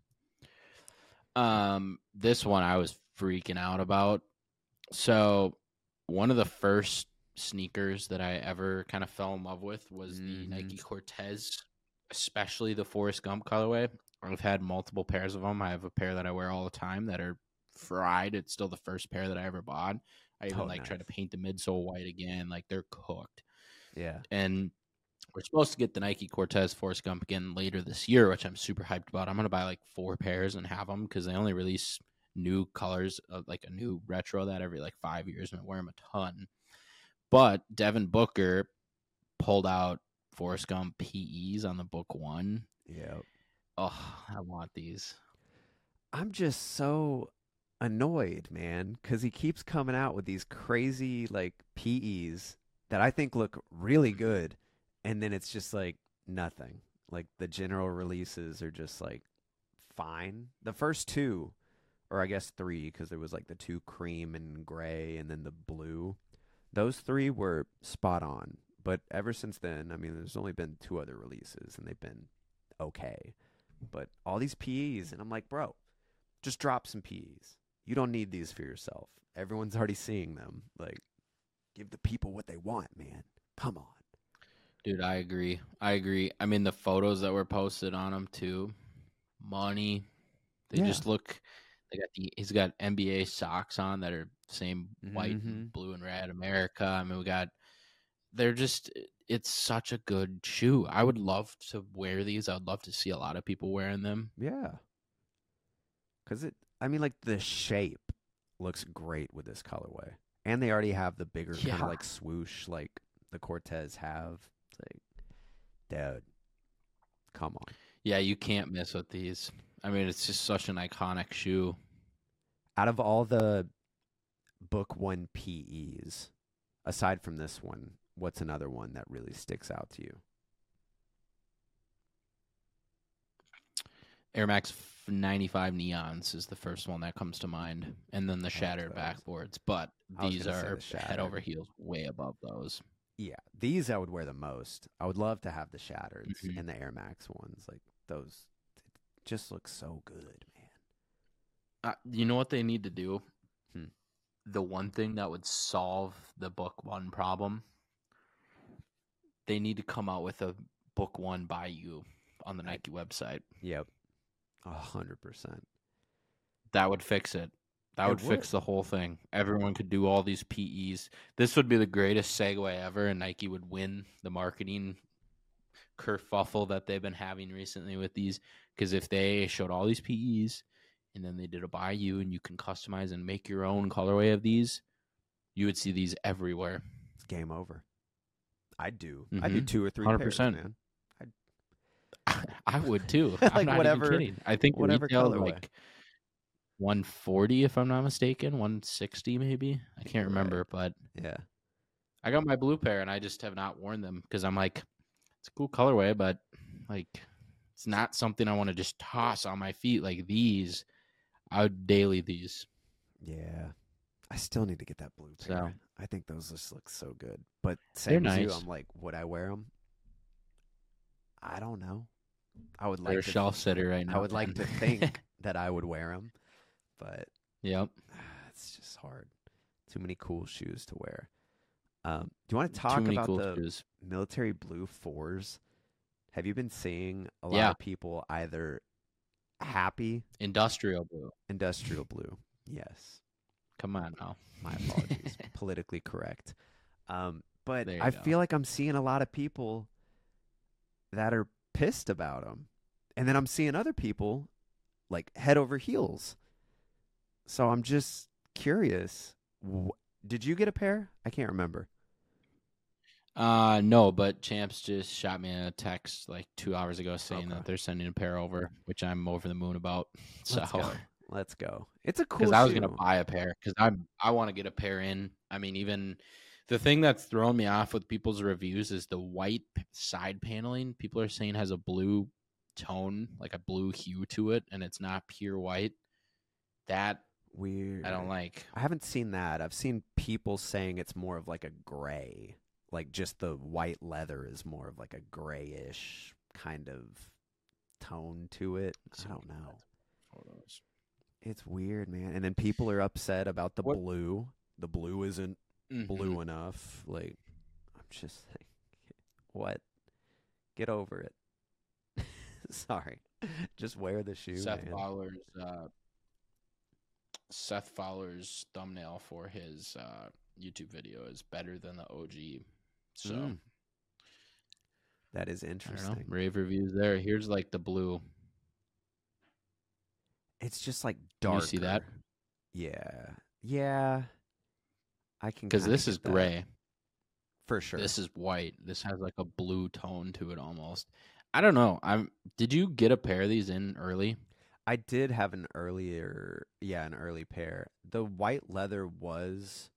Um, this one I was freaking out about. So one of the first sneakers that I ever kind of fell in love with was the Mhm. Nike Cortez, especially the Forrest Gump colorway. I've had multiple pairs of them. I have a pair that I wear all the time that are fried. It's still the first pair that I ever bought. I even Oh, like try nice. to paint the midsole white again. Like they're cooked. Yeah. And we're supposed to get the Nike Cortez Forrest Gump again later this year, which I'm super hyped about. I'm going to buy like four pairs and have them because they only release new colors, of like a new retro that every like five years, and I wear them a ton. But Devin Booker pulled out Forrest Gump P Es on the book one. Yep. Oh, I want these. I'm just so annoyed, man, because he keeps coming out with these crazy like P Es that I think look really good, and then it's just like nothing. Like the general releases are just like fine. The first two, or I guess three, because there was like the two cream and gray, and then the blue. Those three were spot on. But ever since then, I mean, there's only been two other releases, and they've been okay. But all these P Es, and I'm like, bro, just drop some P Es. You don't need these for yourself. Everyone's already seeing them. Like, give the people what they want, man. Come on. Dude, I agree. I agree. I mean, the photos that were posted on them too, money. They Yeah. just look. They got the. He's got N B A socks on that are same white Mhm. and blue and red America. I mean, we got. They're just. It's such a good shoe. I would love to wear these. I would love to see a lot of people wearing them. Yeah. Cause it. I mean, like the shape looks great with this colorway, and they already have the bigger kind Yeah. of like swoosh, like the Cortez have. It's like, dude, come on. Yeah, you can't miss with these. I mean, it's just such an iconic shoe. Out of all the book one P Es, aside from this one, what's another one that really sticks out to you? Air Max ninety-five Neons is the first one that comes to mind, and then the Shattered those. backboards. But I was these gonna say are the Shattered. head over heels, way above those. Yeah, these I would wear the most. I would love to have the Shattereds Mhm. and the Air Max ones. Like those just look so good, man. Uh, you know what they need to do? Hmm. The one thing that would solve the book one problem, they need to come out with a book one by you on the I- Nike website. Yep. A hundred percent. That would fix it. That It would fix would. the whole thing. Everyone could do all these P Es. This would be the greatest segue ever, and Nike would win the marketing kerfuffle that they've been having recently with these. Because if they showed all these P Es and then they did a buy you and you can customize and make your own colorway of these, you would see these everywhere. It's game over. I'd do. I'd do Mhm. two or three one hundred pairs, percent. man. I'd... I would too. I'm Like not whatever, even kidding. I think it whatever retailed colorway. like one forty if I'm not mistaken, one sixty maybe. I can't You're remember, right. but Yeah. I got my blue pair and I just have not worn them because I'm like, it's a cool colorway, but like it's not something I want to just toss on my feet like these. I would daily these. Yeah. I still need to get that blue pair. So I think those just look so good. But they're same as you, nice. I'm like, would I wear them? I don't know. I would They're like a to. shelf sitter right now. I would like to think that I would wear them, but Yep. it's just hard. Too many cool shoes to wear. Um, do you want to talk Too many about cool the shoes. military blue fours? Have you been seeing a lot Yeah. of people either happy Industrial blue. industrial blue? Yes. Come on now. My apologies. Politically correct. Um, but There you I go. feel like I'm seeing a lot of people that are pissed about them. And then I'm seeing other people like head over heels. So I'm just curious. Wh- Did you get a pair? I can't remember. Uh no, but Champs just shot me a text like two hours ago saying Okay. that they're sending a pair over, which I'm over the moon about. So Let's go. Let's go. It's a cool because shoe. I was gonna buy a pair because I'm I want to get a pair in. I mean, even the thing that's thrown me off with people's reviews is the white p- side paneling. People are saying has a blue tone, like a blue hue to it, and it's not pure white. That Weird. I don't like. I haven't seen that. I've seen people saying it's more of like a gray. Like just the white leather is more of like a grayish kind of tone to it. I don't know. Photos. It's weird, man. And then people are upset about the What- blue. The blue isn't Mhm. blue enough. Like, I'm just like, what? Get over it. Sorry. Just wear the shoe, Seth man. Fowler's uh, Seth Fowler's thumbnail for his uh, YouTube video is better than the O G. So Mm. That is I don't know. interesting. Rave reviews there. Here's like the blue. It's just like Can darker. you see that? Yeah. Yeah. I can Because kinda this is get that. gray. For sure. This is white. This has like a blue tone to it almost. I don't know. I'm. Did you get a pair of these in early? I did have an earlier, yeah, an early pair. The white leather was,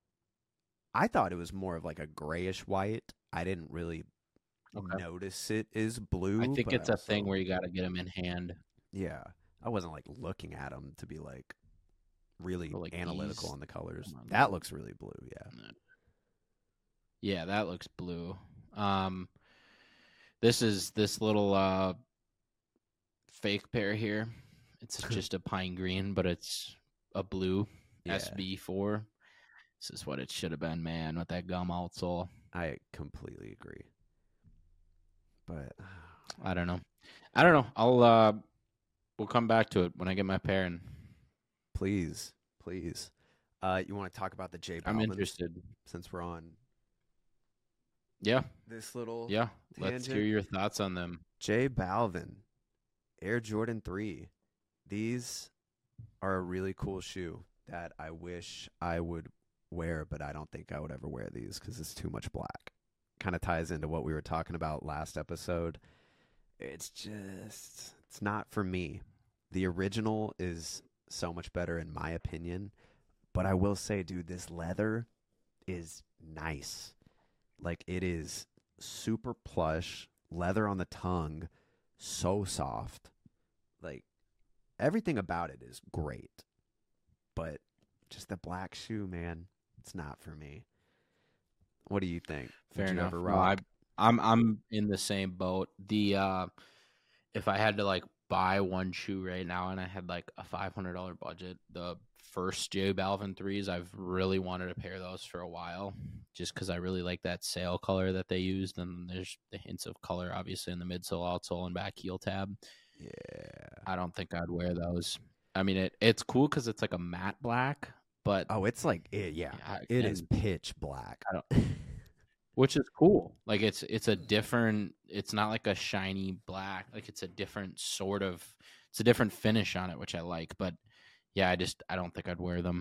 I thought it was more of like a grayish white. I didn't really Okay. notice it is blue. I think but it's a thing also- where you got to get them in hand. Yeah. I wasn't like looking at them to be like really Or, like, analytical these- on the colors. Come on, That look. looks really blue, yeah. Yeah, that looks blue. Um, this is this little uh fake pair here. It's just a pine green, but it's a blue Yeah. S B four. This is what it should have been, man, with that gum outsole. I completely agree. But I don't know. I don't know. I'll uh, we'll come back to it when I get my pair, and please, please. Uh, you want to talk about the J I'm Balvins interested. since we're on Yeah, this little yeah. Let's tangent? hear your thoughts on them. J Balvin, Air Jordan three. These are a really cool shoe that I wish I would wear, but I don't think I would ever wear these because it's too much black. Kind of ties into what we were talking about last episode. It's just, it's not for me. The original is so much better in my opinion, but I will say, dude, this leather is nice. Like, it is super plush, leather on the tongue, so soft. Like, everything about it is great. But just the black shoe, man, it's not for me. What do you think? Fair Would you enough. ever No, rock? I, I'm I'm in the same boat. The uh, if I had to like buy one shoe right now, and I had like a five hundred dollar budget, the first J Balvin threes, I've really wanted a pair of those for a while, just because I really like that sail color that they used, and there's the hints of color obviously in the midsole, outsole, and back heel tab. Yeah. I don't think I'd wear those. I mean, it it's cool because it's like a matte black, but Oh, it's like, it, yeah, Yeah, it is and- pitch black. I don't- which is cool. Like it's it's a different. It's not like a shiny black. Like it's a different sort of. It's a different finish on it, which I like. But yeah, I just I don't think I'd wear them.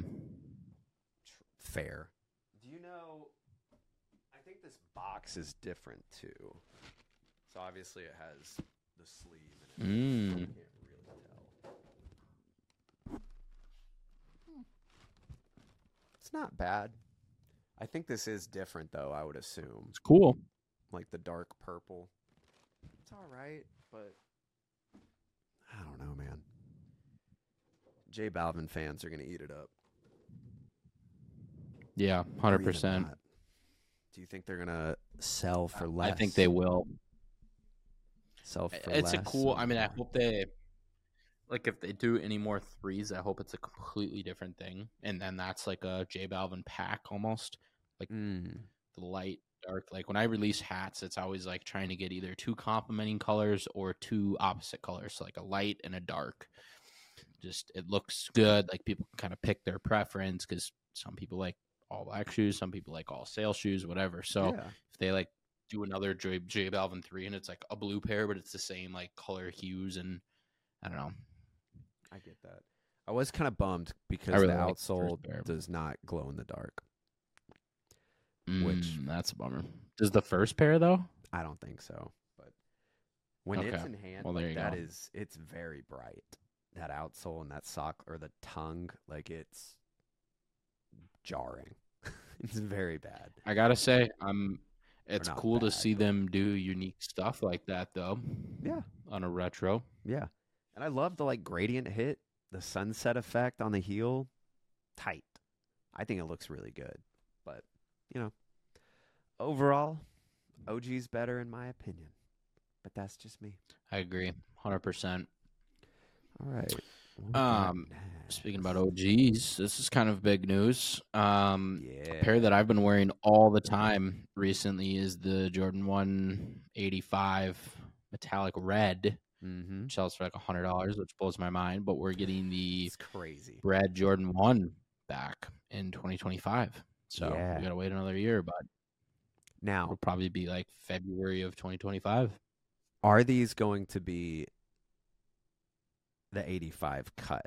Fair. Do you know, I think this box is different too. So obviously it has the sleeve. And Mm. can't really tell. It's not bad. I think this is different, though, I would assume. It's cool. Like the dark purple. It's all right, but I don't know, man. J Balvin fans are going to eat it up. Yeah, one hundred percent. Do you think they're going to sell for less? I think they will. Sell for It's less? a cool. I mean, I hope they like if they do any more threes. I hope it's a completely different thing, and then that's like a J Balvin pack almost, like Mm. the light, dark. Like when I release hats, it's always like trying to get either two complementing colors or two opposite colors, so like a light and a dark. Just it looks good. Like people can kind of pick their preference because some people like all black shoes, some people like all sale shoes, whatever. So Yeah. if they like do another J, J Balvin three and it's like a blue pair, but it's the same like color hues and I don't know. I get that. I was kind of bummed because really the like the outsole first pair. does not glow in the dark. Mm, Which- that's a bummer. Does the first pair though? I don't think so. But when it's Okay. in hand, Well, there like, you that go. is, it's very bright. That outsole and that sock or the tongue, like it's jarring. It's very bad. I gotta say, um, it's not cool to bad, see but- them do unique stuff like that though. Yeah. On a retro. Yeah. And I love the like gradient hit, the sunset effect on the heel. Tight. I think it looks really good. But, you know, overall, O G's better in my opinion. But that's just me. I agree, one hundred percent. All right. What we got Um, next? Speaking about O Gs, this is kind of big news. Um, yeah. A pair that I've been wearing all the time recently is the Jordan one eighty-five metallic red, Mm-hmm. which sells for like one hundred dollars, which blows my mind. But we're getting the It's crazy. red Jordan one back in twenty twenty-five. So Yeah. we got to wait another year, but Now, it'll probably be like February of twenty twenty-five. are these going to be the eighty-five cut?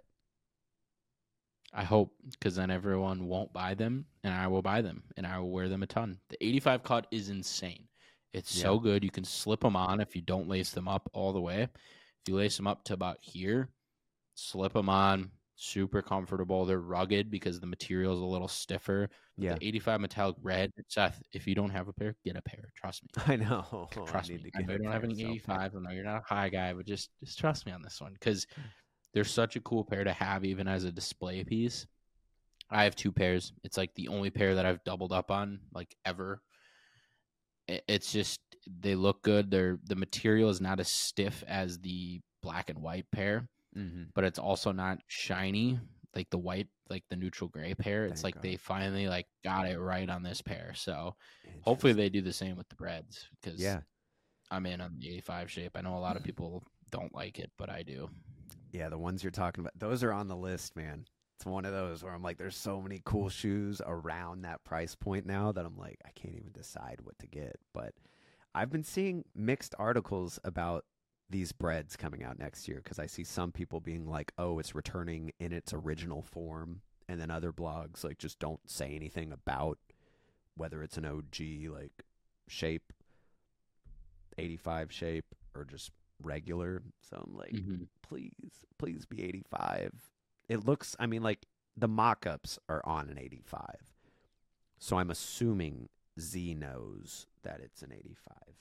I hope, because then everyone won't buy them, and I will buy them, and I will wear them a ton. The eighty-five cut is insane. It's so Yeah. good. You can slip them on if you don't lace them up all the way. If you lace them up to about here, slip them on, super comfortable. They're rugged because the material is a little stiffer. But Yeah. The eighty-five metallic red, Seth, if you don't have a pair, get a pair. Trust me. I know. Trust I need me. to I get know a you don't have pair any myself. eighty-five. I know you're not a high guy, but just just trust me on this one because they're such a cool pair to have even as a display piece. I have two pairs. It's like the only pair that I've doubled up on like ever. I- It's just they look good. They're the material is not as stiff as the black and white pair, Mm-hmm. but it's also not shiny like the white, like the neutral gray pair. It's Thank like they God. finally like got it right on this pair. So hopefully they do the same with the breads because Yeah. I'm in on the eighty-five shape. I know a lot of people don't like it, but I do. Yeah, the ones you're talking about, those are on the list, man. It's one of those where I'm like, there's so many cool shoes around that price point now that I'm like, I can't even decide what to get. But I've been seeing mixed articles about these breads coming out next year because I see some people being like, oh, it's returning in its original form. And then other blogs like just don't say anything about whether it's an O G like shape, eighty-five shape, or just regular. So I'm like, Mhm. please, please be eighty-five. It looks, I mean, like the mock-ups are on an eighty-five. So I'm assuming Z knows that it's an eighty-five.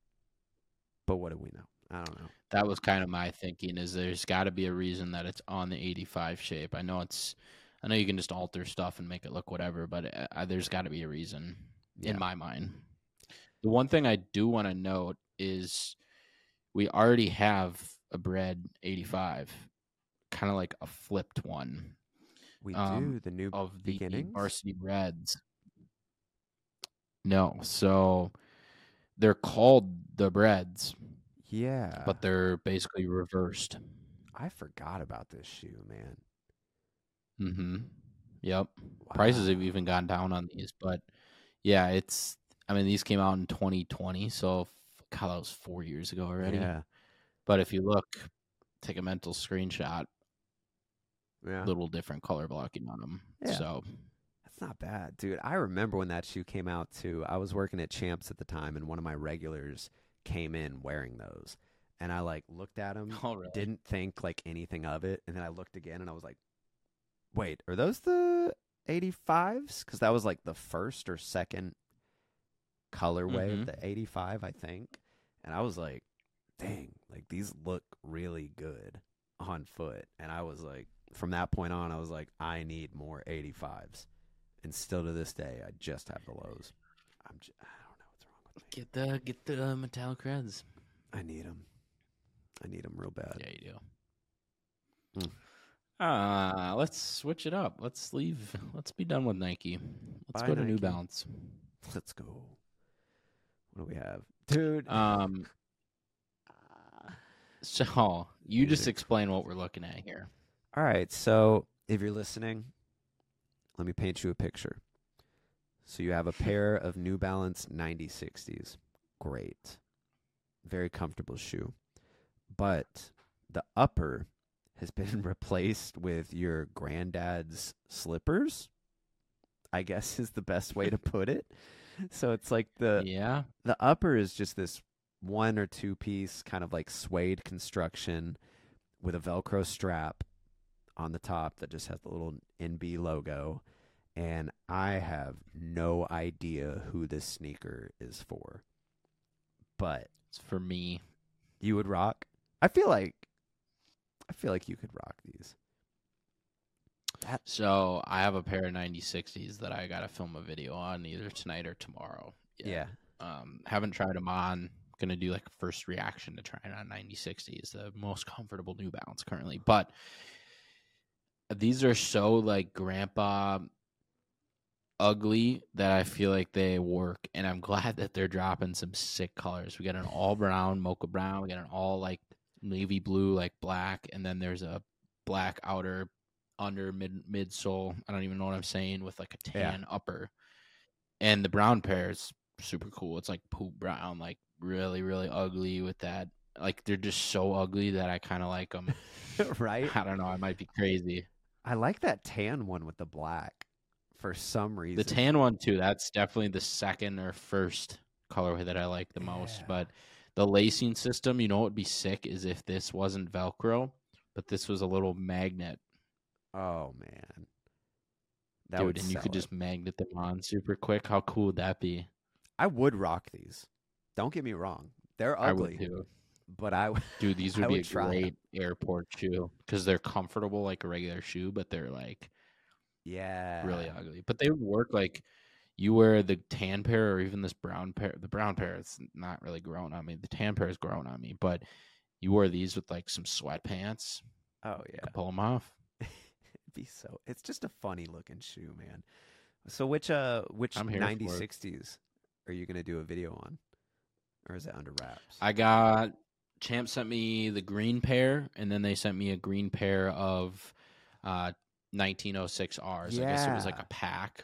But what do we know? I don't know. That was kind of my thinking. Is there's got to be a reason that it's on the eighty-five shape. I know it's, I know you can just alter stuff and make it look whatever, but uh, there's got to be a reason Yeah. in my mind. The one thing I do want to note is we already have a bread eighty-five, kind of like a flipped one We um, do the new of the beginnings. varsity Reds. No, so they're called the breads, Yeah. but they're basically reversed. I forgot about this shoe, man. Mm-hmm. Yep. Prices have Wow. even gone down on these, but yeah, it's. I mean, these came out in twenty twenty, so God, that was four years ago already. Yeah. But if you look, take a mental screenshot. Yeah. Little different color blocking on them. Yeah. So That's not bad, dude. I remember when that shoe came out too. I was working at Champs at the time, and one of my regulars came in wearing those, and I like looked at them, Oh, really? didn't think like anything of it, and then I looked again and I was like, wait, are those the eighty-fives? Because that was like the first or second colorway Mm-hmm. of the eighty-five, I think. And I was like, dang, like these look really good on foot. And I was like, from that point on, I was like, I need more eighty-fives. And still to this day, I just have the lows. I'm just, I don't know what's wrong with me. Get the get the uh, metallic reds. I need them. I need them real bad. Yeah, you Hmm. do. Uh, let's switch it up. Let's leave. Let's be done with Nike. Let's Bye, go to New Nike. Balance. Let's go. What do we have? Dude. Um, so you just Music. explain what we're looking at here. All right. So if you're listening, let me paint you a picture. So you have a pair of New Balance ninety sixties. Great. Very comfortable shoe. But the upper has been replaced with your granddad's slippers, I guess is the best way to put it. So it's like the Yeah. the upper is just this one or two piece kind of like suede construction with a Velcro strap on the top that just has the little N B logo. And I have no idea who this sneaker is for. But It's for me. you would rock? I feel like I feel like you could rock these. That So I have a pair of ninety sixties that I got to film a video on either tonight or tomorrow. yeah. Um, haven't tried them on. Gonna do like a first reaction to trying on ninety sixties, the most comfortable New Balance currently. But these are so like grandpa ugly that I feel like they work, and I'm glad that they're dropping some sick colors. We got an all brown, mocha brown. We got an all like navy blue, like black, and then there's a black outer under mid midsole. I don't even know what I'm saying, with like a tan Yeah. upper. And the brown pair is super cool. It's like poop brown, like really, really ugly with that. Like they're just so ugly that I kind of like them. Right? I don't know. I might be crazy. I like that tan one with the black for some reason. The tan one too. That's definitely the second or first colorway that I like the most. Yeah. But the lacing system, you know, what would be sick is if this wasn't Velcro, but this was a little magnet, Oh man. That dude, would and you sell could it. just magnet them on super quick. How cool would that be? I would rock these. Don't get me wrong. They're I would ugly, too. but I would Dude, these I would be would a try 'em. great airport shoe because they're comfortable like a regular shoe, but they're like Yeah. really ugly. But they would work like you wear the tan pair or even this brown pair. The brown pair, it's not really grown on me. The tan pair is grown on me, but you wear these with like some sweatpants. Oh You yeah. could pull them off. It'd be so it's just a funny looking shoe, man. So which uh which I'm here ninety for it. sixties are you gonna do a video on? Or is it under wraps? I got Champ sent me the green pair, and then they sent me a green pair of uh, nineteen oh six Rs. I guess it was like Yeah. a pack.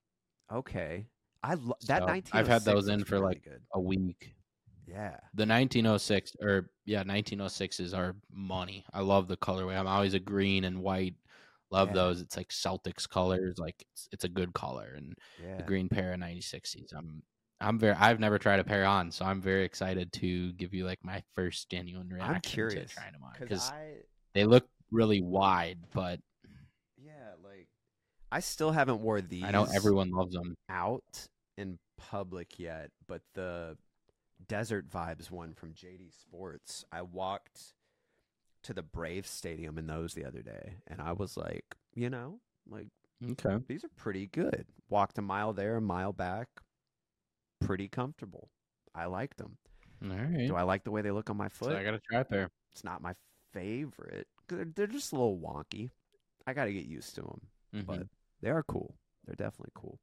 Okay. I lo- that So, nineteen. I've had those in looks for really like good. a week. Yeah. The nineteen oh six or yeah, nineteen oh sixes are money. I love the colorway. I'm always a green and white. Love Yeah. those. It's like Celtics colors. Like it's, it's a good color. And Yeah. the green pair of ninety sixties. I'm I'm very I've never tried a pair on, so I'm very excited to give you like my first genuine reaction I'm curious to trying them on because because I they look really wide, but yeah like I still haven't wore these. I know everyone loves them. out in public yet, but the Desert Vibes one from J D Sports, I walked to the Braves Stadium in those the other day, and I was like, you know, like Okay. these are pretty good. Walked a mile there, a mile back, pretty comfortable. I liked them. All right. Do I like the way they look on my So foot? I gotta try a pair. It's not my favorite. 'Cause They're, they're just a little wonky. I got to get used to them, Mhm. but they are cool. They're definitely cool.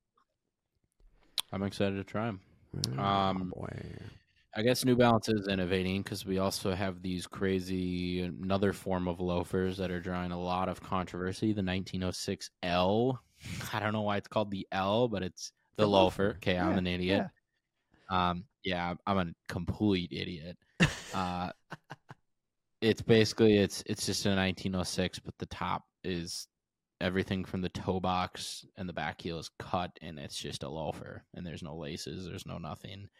I'm excited to try them. Oh, Um, boy. I guess New Balance is innovating because we also have these crazy another form of loafers that are drawing a lot of controversy. The nineteen oh six L. I don't know why it's called the L, but it's the, The loafer. loafer. Okay, I'm Yeah, an idiot. Um, yeah, I'm a complete idiot. Uh, it's basically it's it's just a nineteen oh six, but the top is everything from the toe box and the back heel is cut, and it's just a loafer, and there's no laces, there's no nothing.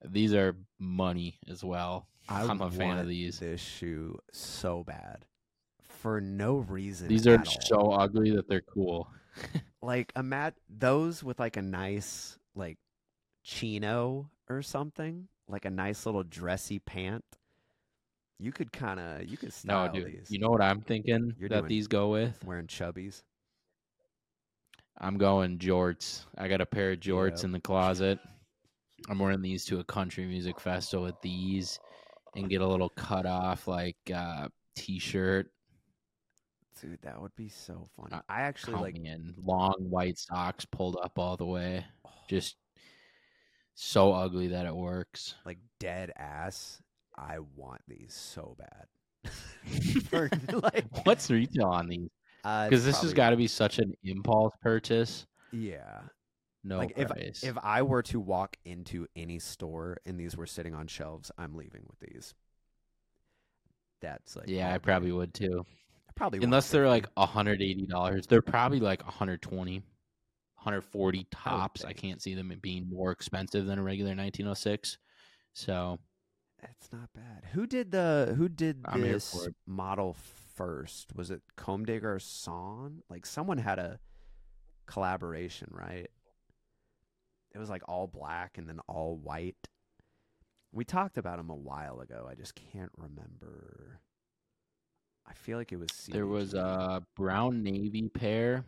These are money as well. I I'm a fan want of these. this shoe so bad for no reason. These are at all. so ugly that they're cool. Like, imagine those with like a nice like chino or something, like a nice little dressy pant. You could kind of you could No, style dude. these. You know what I'm thinking You're that doing- these go with? Wearing chubbies. I'm going jorts. I got a pair of jorts Yep. in the closet. I'm wearing these to a country music festival with these and get a little cut off like uh, t-shirt. Dude, that would be so funny. Uh, I actually Count like me in. Long white socks pulled up all the way. Just so ugly that it works. like dead ass. I want these so bad. For, like, What's retail on these? uh, Because it's this has probably- got to be such an impulse purchase. yeah. No Like if price. if I were to walk into any store and these were sitting on shelves, I'm leaving with these. That's like yeah, all I day. probably would too. I probably want Unless they're fifty. like one hundred eighty dollars. They're probably like one hundred twenty, one hundred forty tops. I think. can't see them being more expensive than a regular nineteen oh six. So It's not bad. Who did the Who did I'm here this for it. model first? Was it Combe de Garçon? Like someone had a collaboration, right? It was like all black and then all white. We talked about them a while ago. I just can't remember. I feel like it was C D G. there was a brown navy pair.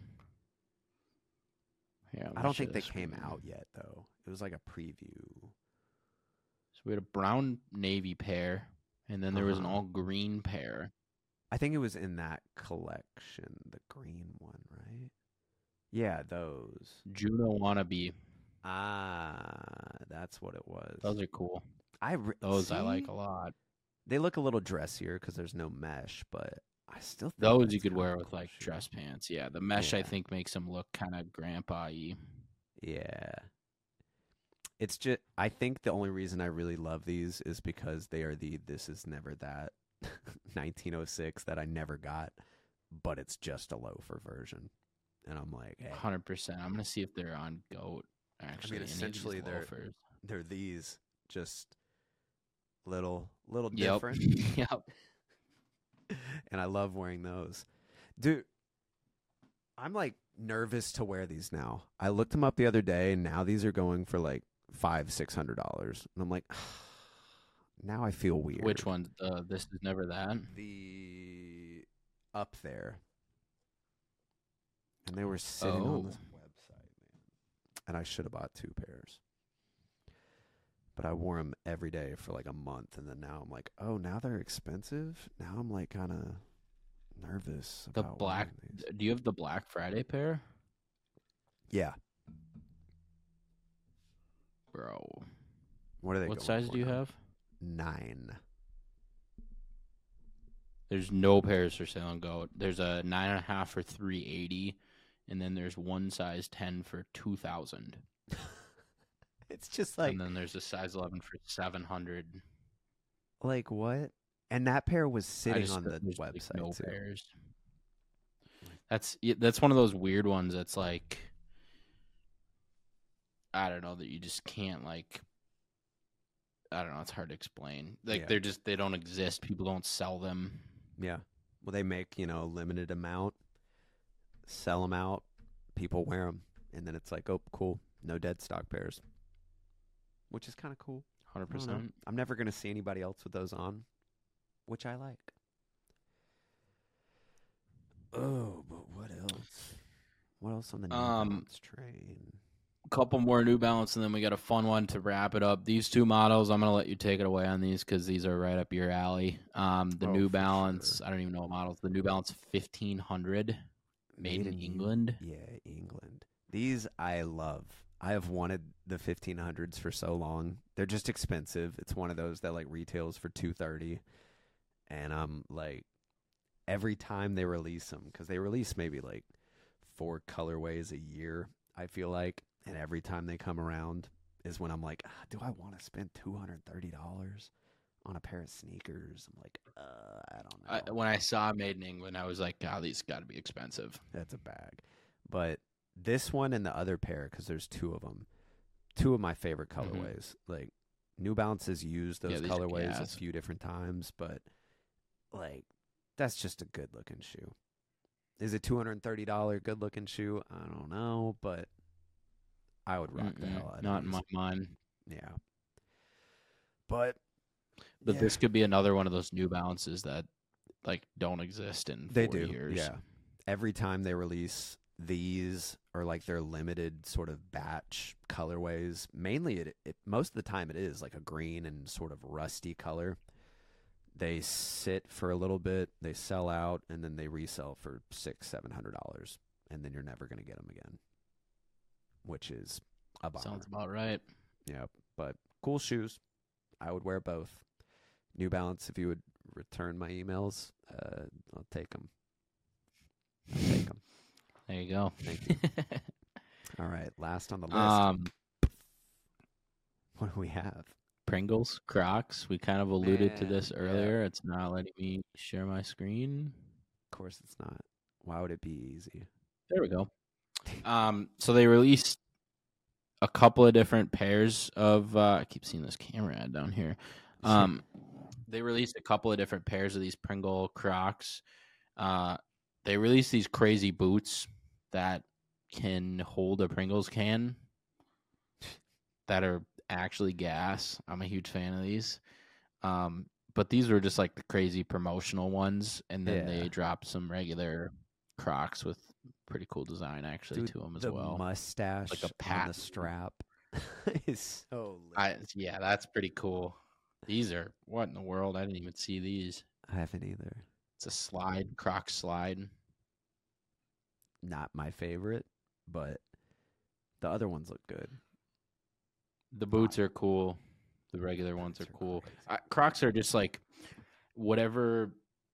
Yeah, I don't think they came out yet though. It was like a preview. So we had a brown navy pair, and then there was an Uh-huh. all green pair. I think it was in that collection, the green one, right? Yeah, those. Juno wannabe. Ah, that's what it was. Those are cool. I re- Those I like see? a lot. They look a little dressier because there's no mesh, but I still think Those that's you could kinda wear a with cool like shoe. dress pants. Yeah, the mesh I Yeah. think makes them look kind of grandpa-y. Yeah. It's just I think the only reason I really love these is because they are the this is never that nineteen oh six that I never got, but it's just a loafer version. And I'm like, hey, one hundred percent. I'm gonna see if they're on Goat. Actually, any of these essentially they're- loafers. they're these just little little Yep. different. yep. And I love wearing those. Dude, I'm like nervous to wear these now. I looked them up the other day and now these are going for like five, six hundred dollars. And I'm like, now I feel weird. Which one? Uh, this is never that. The up there. And they were sitting on this Oh. website, man. And I should have bought two pairs. But I wore them every day for like a month, and then now I'm like, oh, now they're expensive. Now I'm like kind of nervous The about black. wearing these. Do you have the Black Friday pair, Yeah, bro? what are they? What going size for do you now? have? Nine. There's no pairs for sale on Goat. There's a nine and a half for three eighty, and then there's one size ten for two thousand. It's just like And then there's a size eleven for seven hundred. like what? And that pair was I sitting just on the there's, like, website no too. pairs. That's yeah, that's one of those weird ones that's like I don't know that you just can't like I don't know, it's hard to explain. Like Yeah. they're just they don't exist. People don't sell them. Yeah. Well, they make, you know, a limited amount, sell them out, people wear them, and then it's like, oh, cool, no dead stock pairs, which is kind of cool. one hundred I don't know. percent. I'm never going to see anybody else with those on, which I like. Oh, but what else? What else on the New Um, Balance train? Couple more New Balance, and then we got a fun one to wrap it up. These two models, I'm gonna let you take it away on these because these are right up your alley. Um, the Oh, New for Balance, sure. I don't even know what models. The New Balance fifteen hundred, made, in Eng- England. Yeah, England. These I love. I have wanted the fifteen hundreds for so long. They're just expensive. It's one of those that like retails for two thirty, and I'm like, every time they release them, because they release maybe like four colorways a year, I feel like, and every time they come around is when I'm like, ah, do I want to spend two hundred thirty dollars on a pair of sneakers? I'm like, uh, I don't know. I, when I saw Made in England, I was like, God, these got to be expensive. That's a bag. But this one and the other pair, because there's two of them, two of my favorite Mhm. colorways. Like New Balance has used those Yeah, these are colorways a gas. few different times, but like that's just a good looking shoe. Is it two hundred thirty dollars good looking shoe? I don't know, but I would rock the Mm-mm, hell out not of in these. my mind. Yeah. But But yeah, this could be another one of those New Balances that like don't exist in they four do. years. Yeah. Every time they release these or like their limited sort of batch colorways, mainly it, it most of the time it is like a green and sort of rusty color. They sit for a little bit, they sell out, and then they resell for six, seven hundred dollars, and then you're never gonna get them again, which is a bummer. Sounds about right. Yeah, but cool shoes. I would wear both. New Balance, if you would return my emails, uh, I'll take them. I'll take them. There you go. Thank you. All right, last on the list. um, What do we have? Pringles, Crocs. We kind of alluded to Man, this yeah. earlier. It's not letting me share my screen. Of course, it's not. Why would it be easy? There we go. Um, so they released a couple of different pairs of. Uh, I keep seeing this camera ad down here. Um, they released a couple of different pairs of these Pringle Crocs. Uh, they released these crazy boots that can hold a Pringles can that are actually gas. I'm a huge fan of these. Um, but these were just like the crazy promotional ones, and then Yeah. they dropped some regular Crocs with pretty cool design actually Dude, to them as the well. mustache Like a on the pat- strap is so lit. I, yeah, that's pretty cool. These are what in the world? I didn't even see these. I haven't either. It's a slide, Croc slide. Not my favorite, but the other ones look good. The boots are cool. The regular ones are Boots are cool. crazy. Uh, Crocs are just like whatever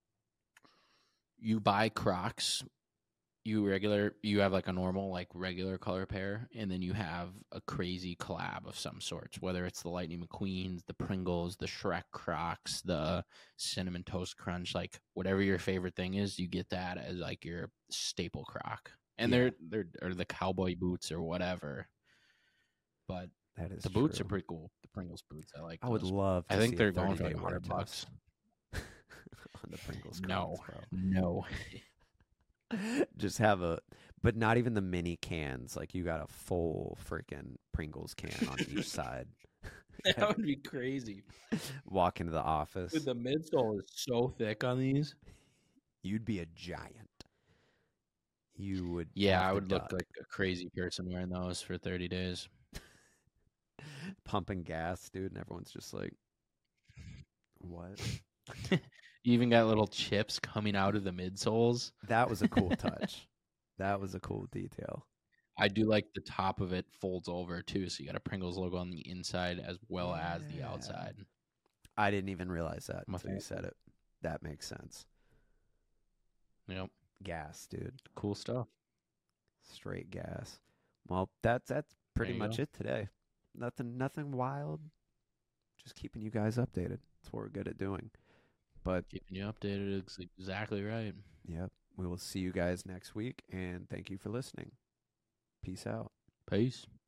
you buy Crocs, you regular you have like a normal like regular color pair, and then you have a crazy collab of some sorts, whether it's the Lightning McQueens, the Pringles, the Shrek Crocs, the Cinnamon Toast Crunch, like whatever your favorite thing is, you get that as like your staple Croc. And Yeah. they're they're or the cowboy boots or whatever. But That is the boots true. are pretty cool. The Pringles boots, I like. I would those. love to I think see they're a going for thirty-day like wear hundred bucks. test on the Pringles No, Crocs, bro. no. Just have a, but not even the mini cans. Like you got a full freaking Pringles can on each side. That would be crazy. Walk into the office, Dude, the midsole is so thick on these. you'd be a giant. You would. Yeah, have I to would look duck. like a crazy person wearing those for thirty days. Pumping gas, dude, and everyone's just like, "What?" You even got little chips coming out of the midsoles. That was a cool touch. That was a cool detail. I do like the top of it folds over too, so you got a Pringles logo on the inside as well as the Yeah. outside. I didn't even realize that I'm a until you fan. said it. That makes sense. Yep, Gas, dude. cool stuff. Straight gas. Well, that's that's pretty you much go. it today. Nothing nothing wild. Just keeping you guys updated. That's what we're good at doing. But Keeping you updated is exactly right. yep, we will see you guys next week and thank you for listening. Peace out. Peace.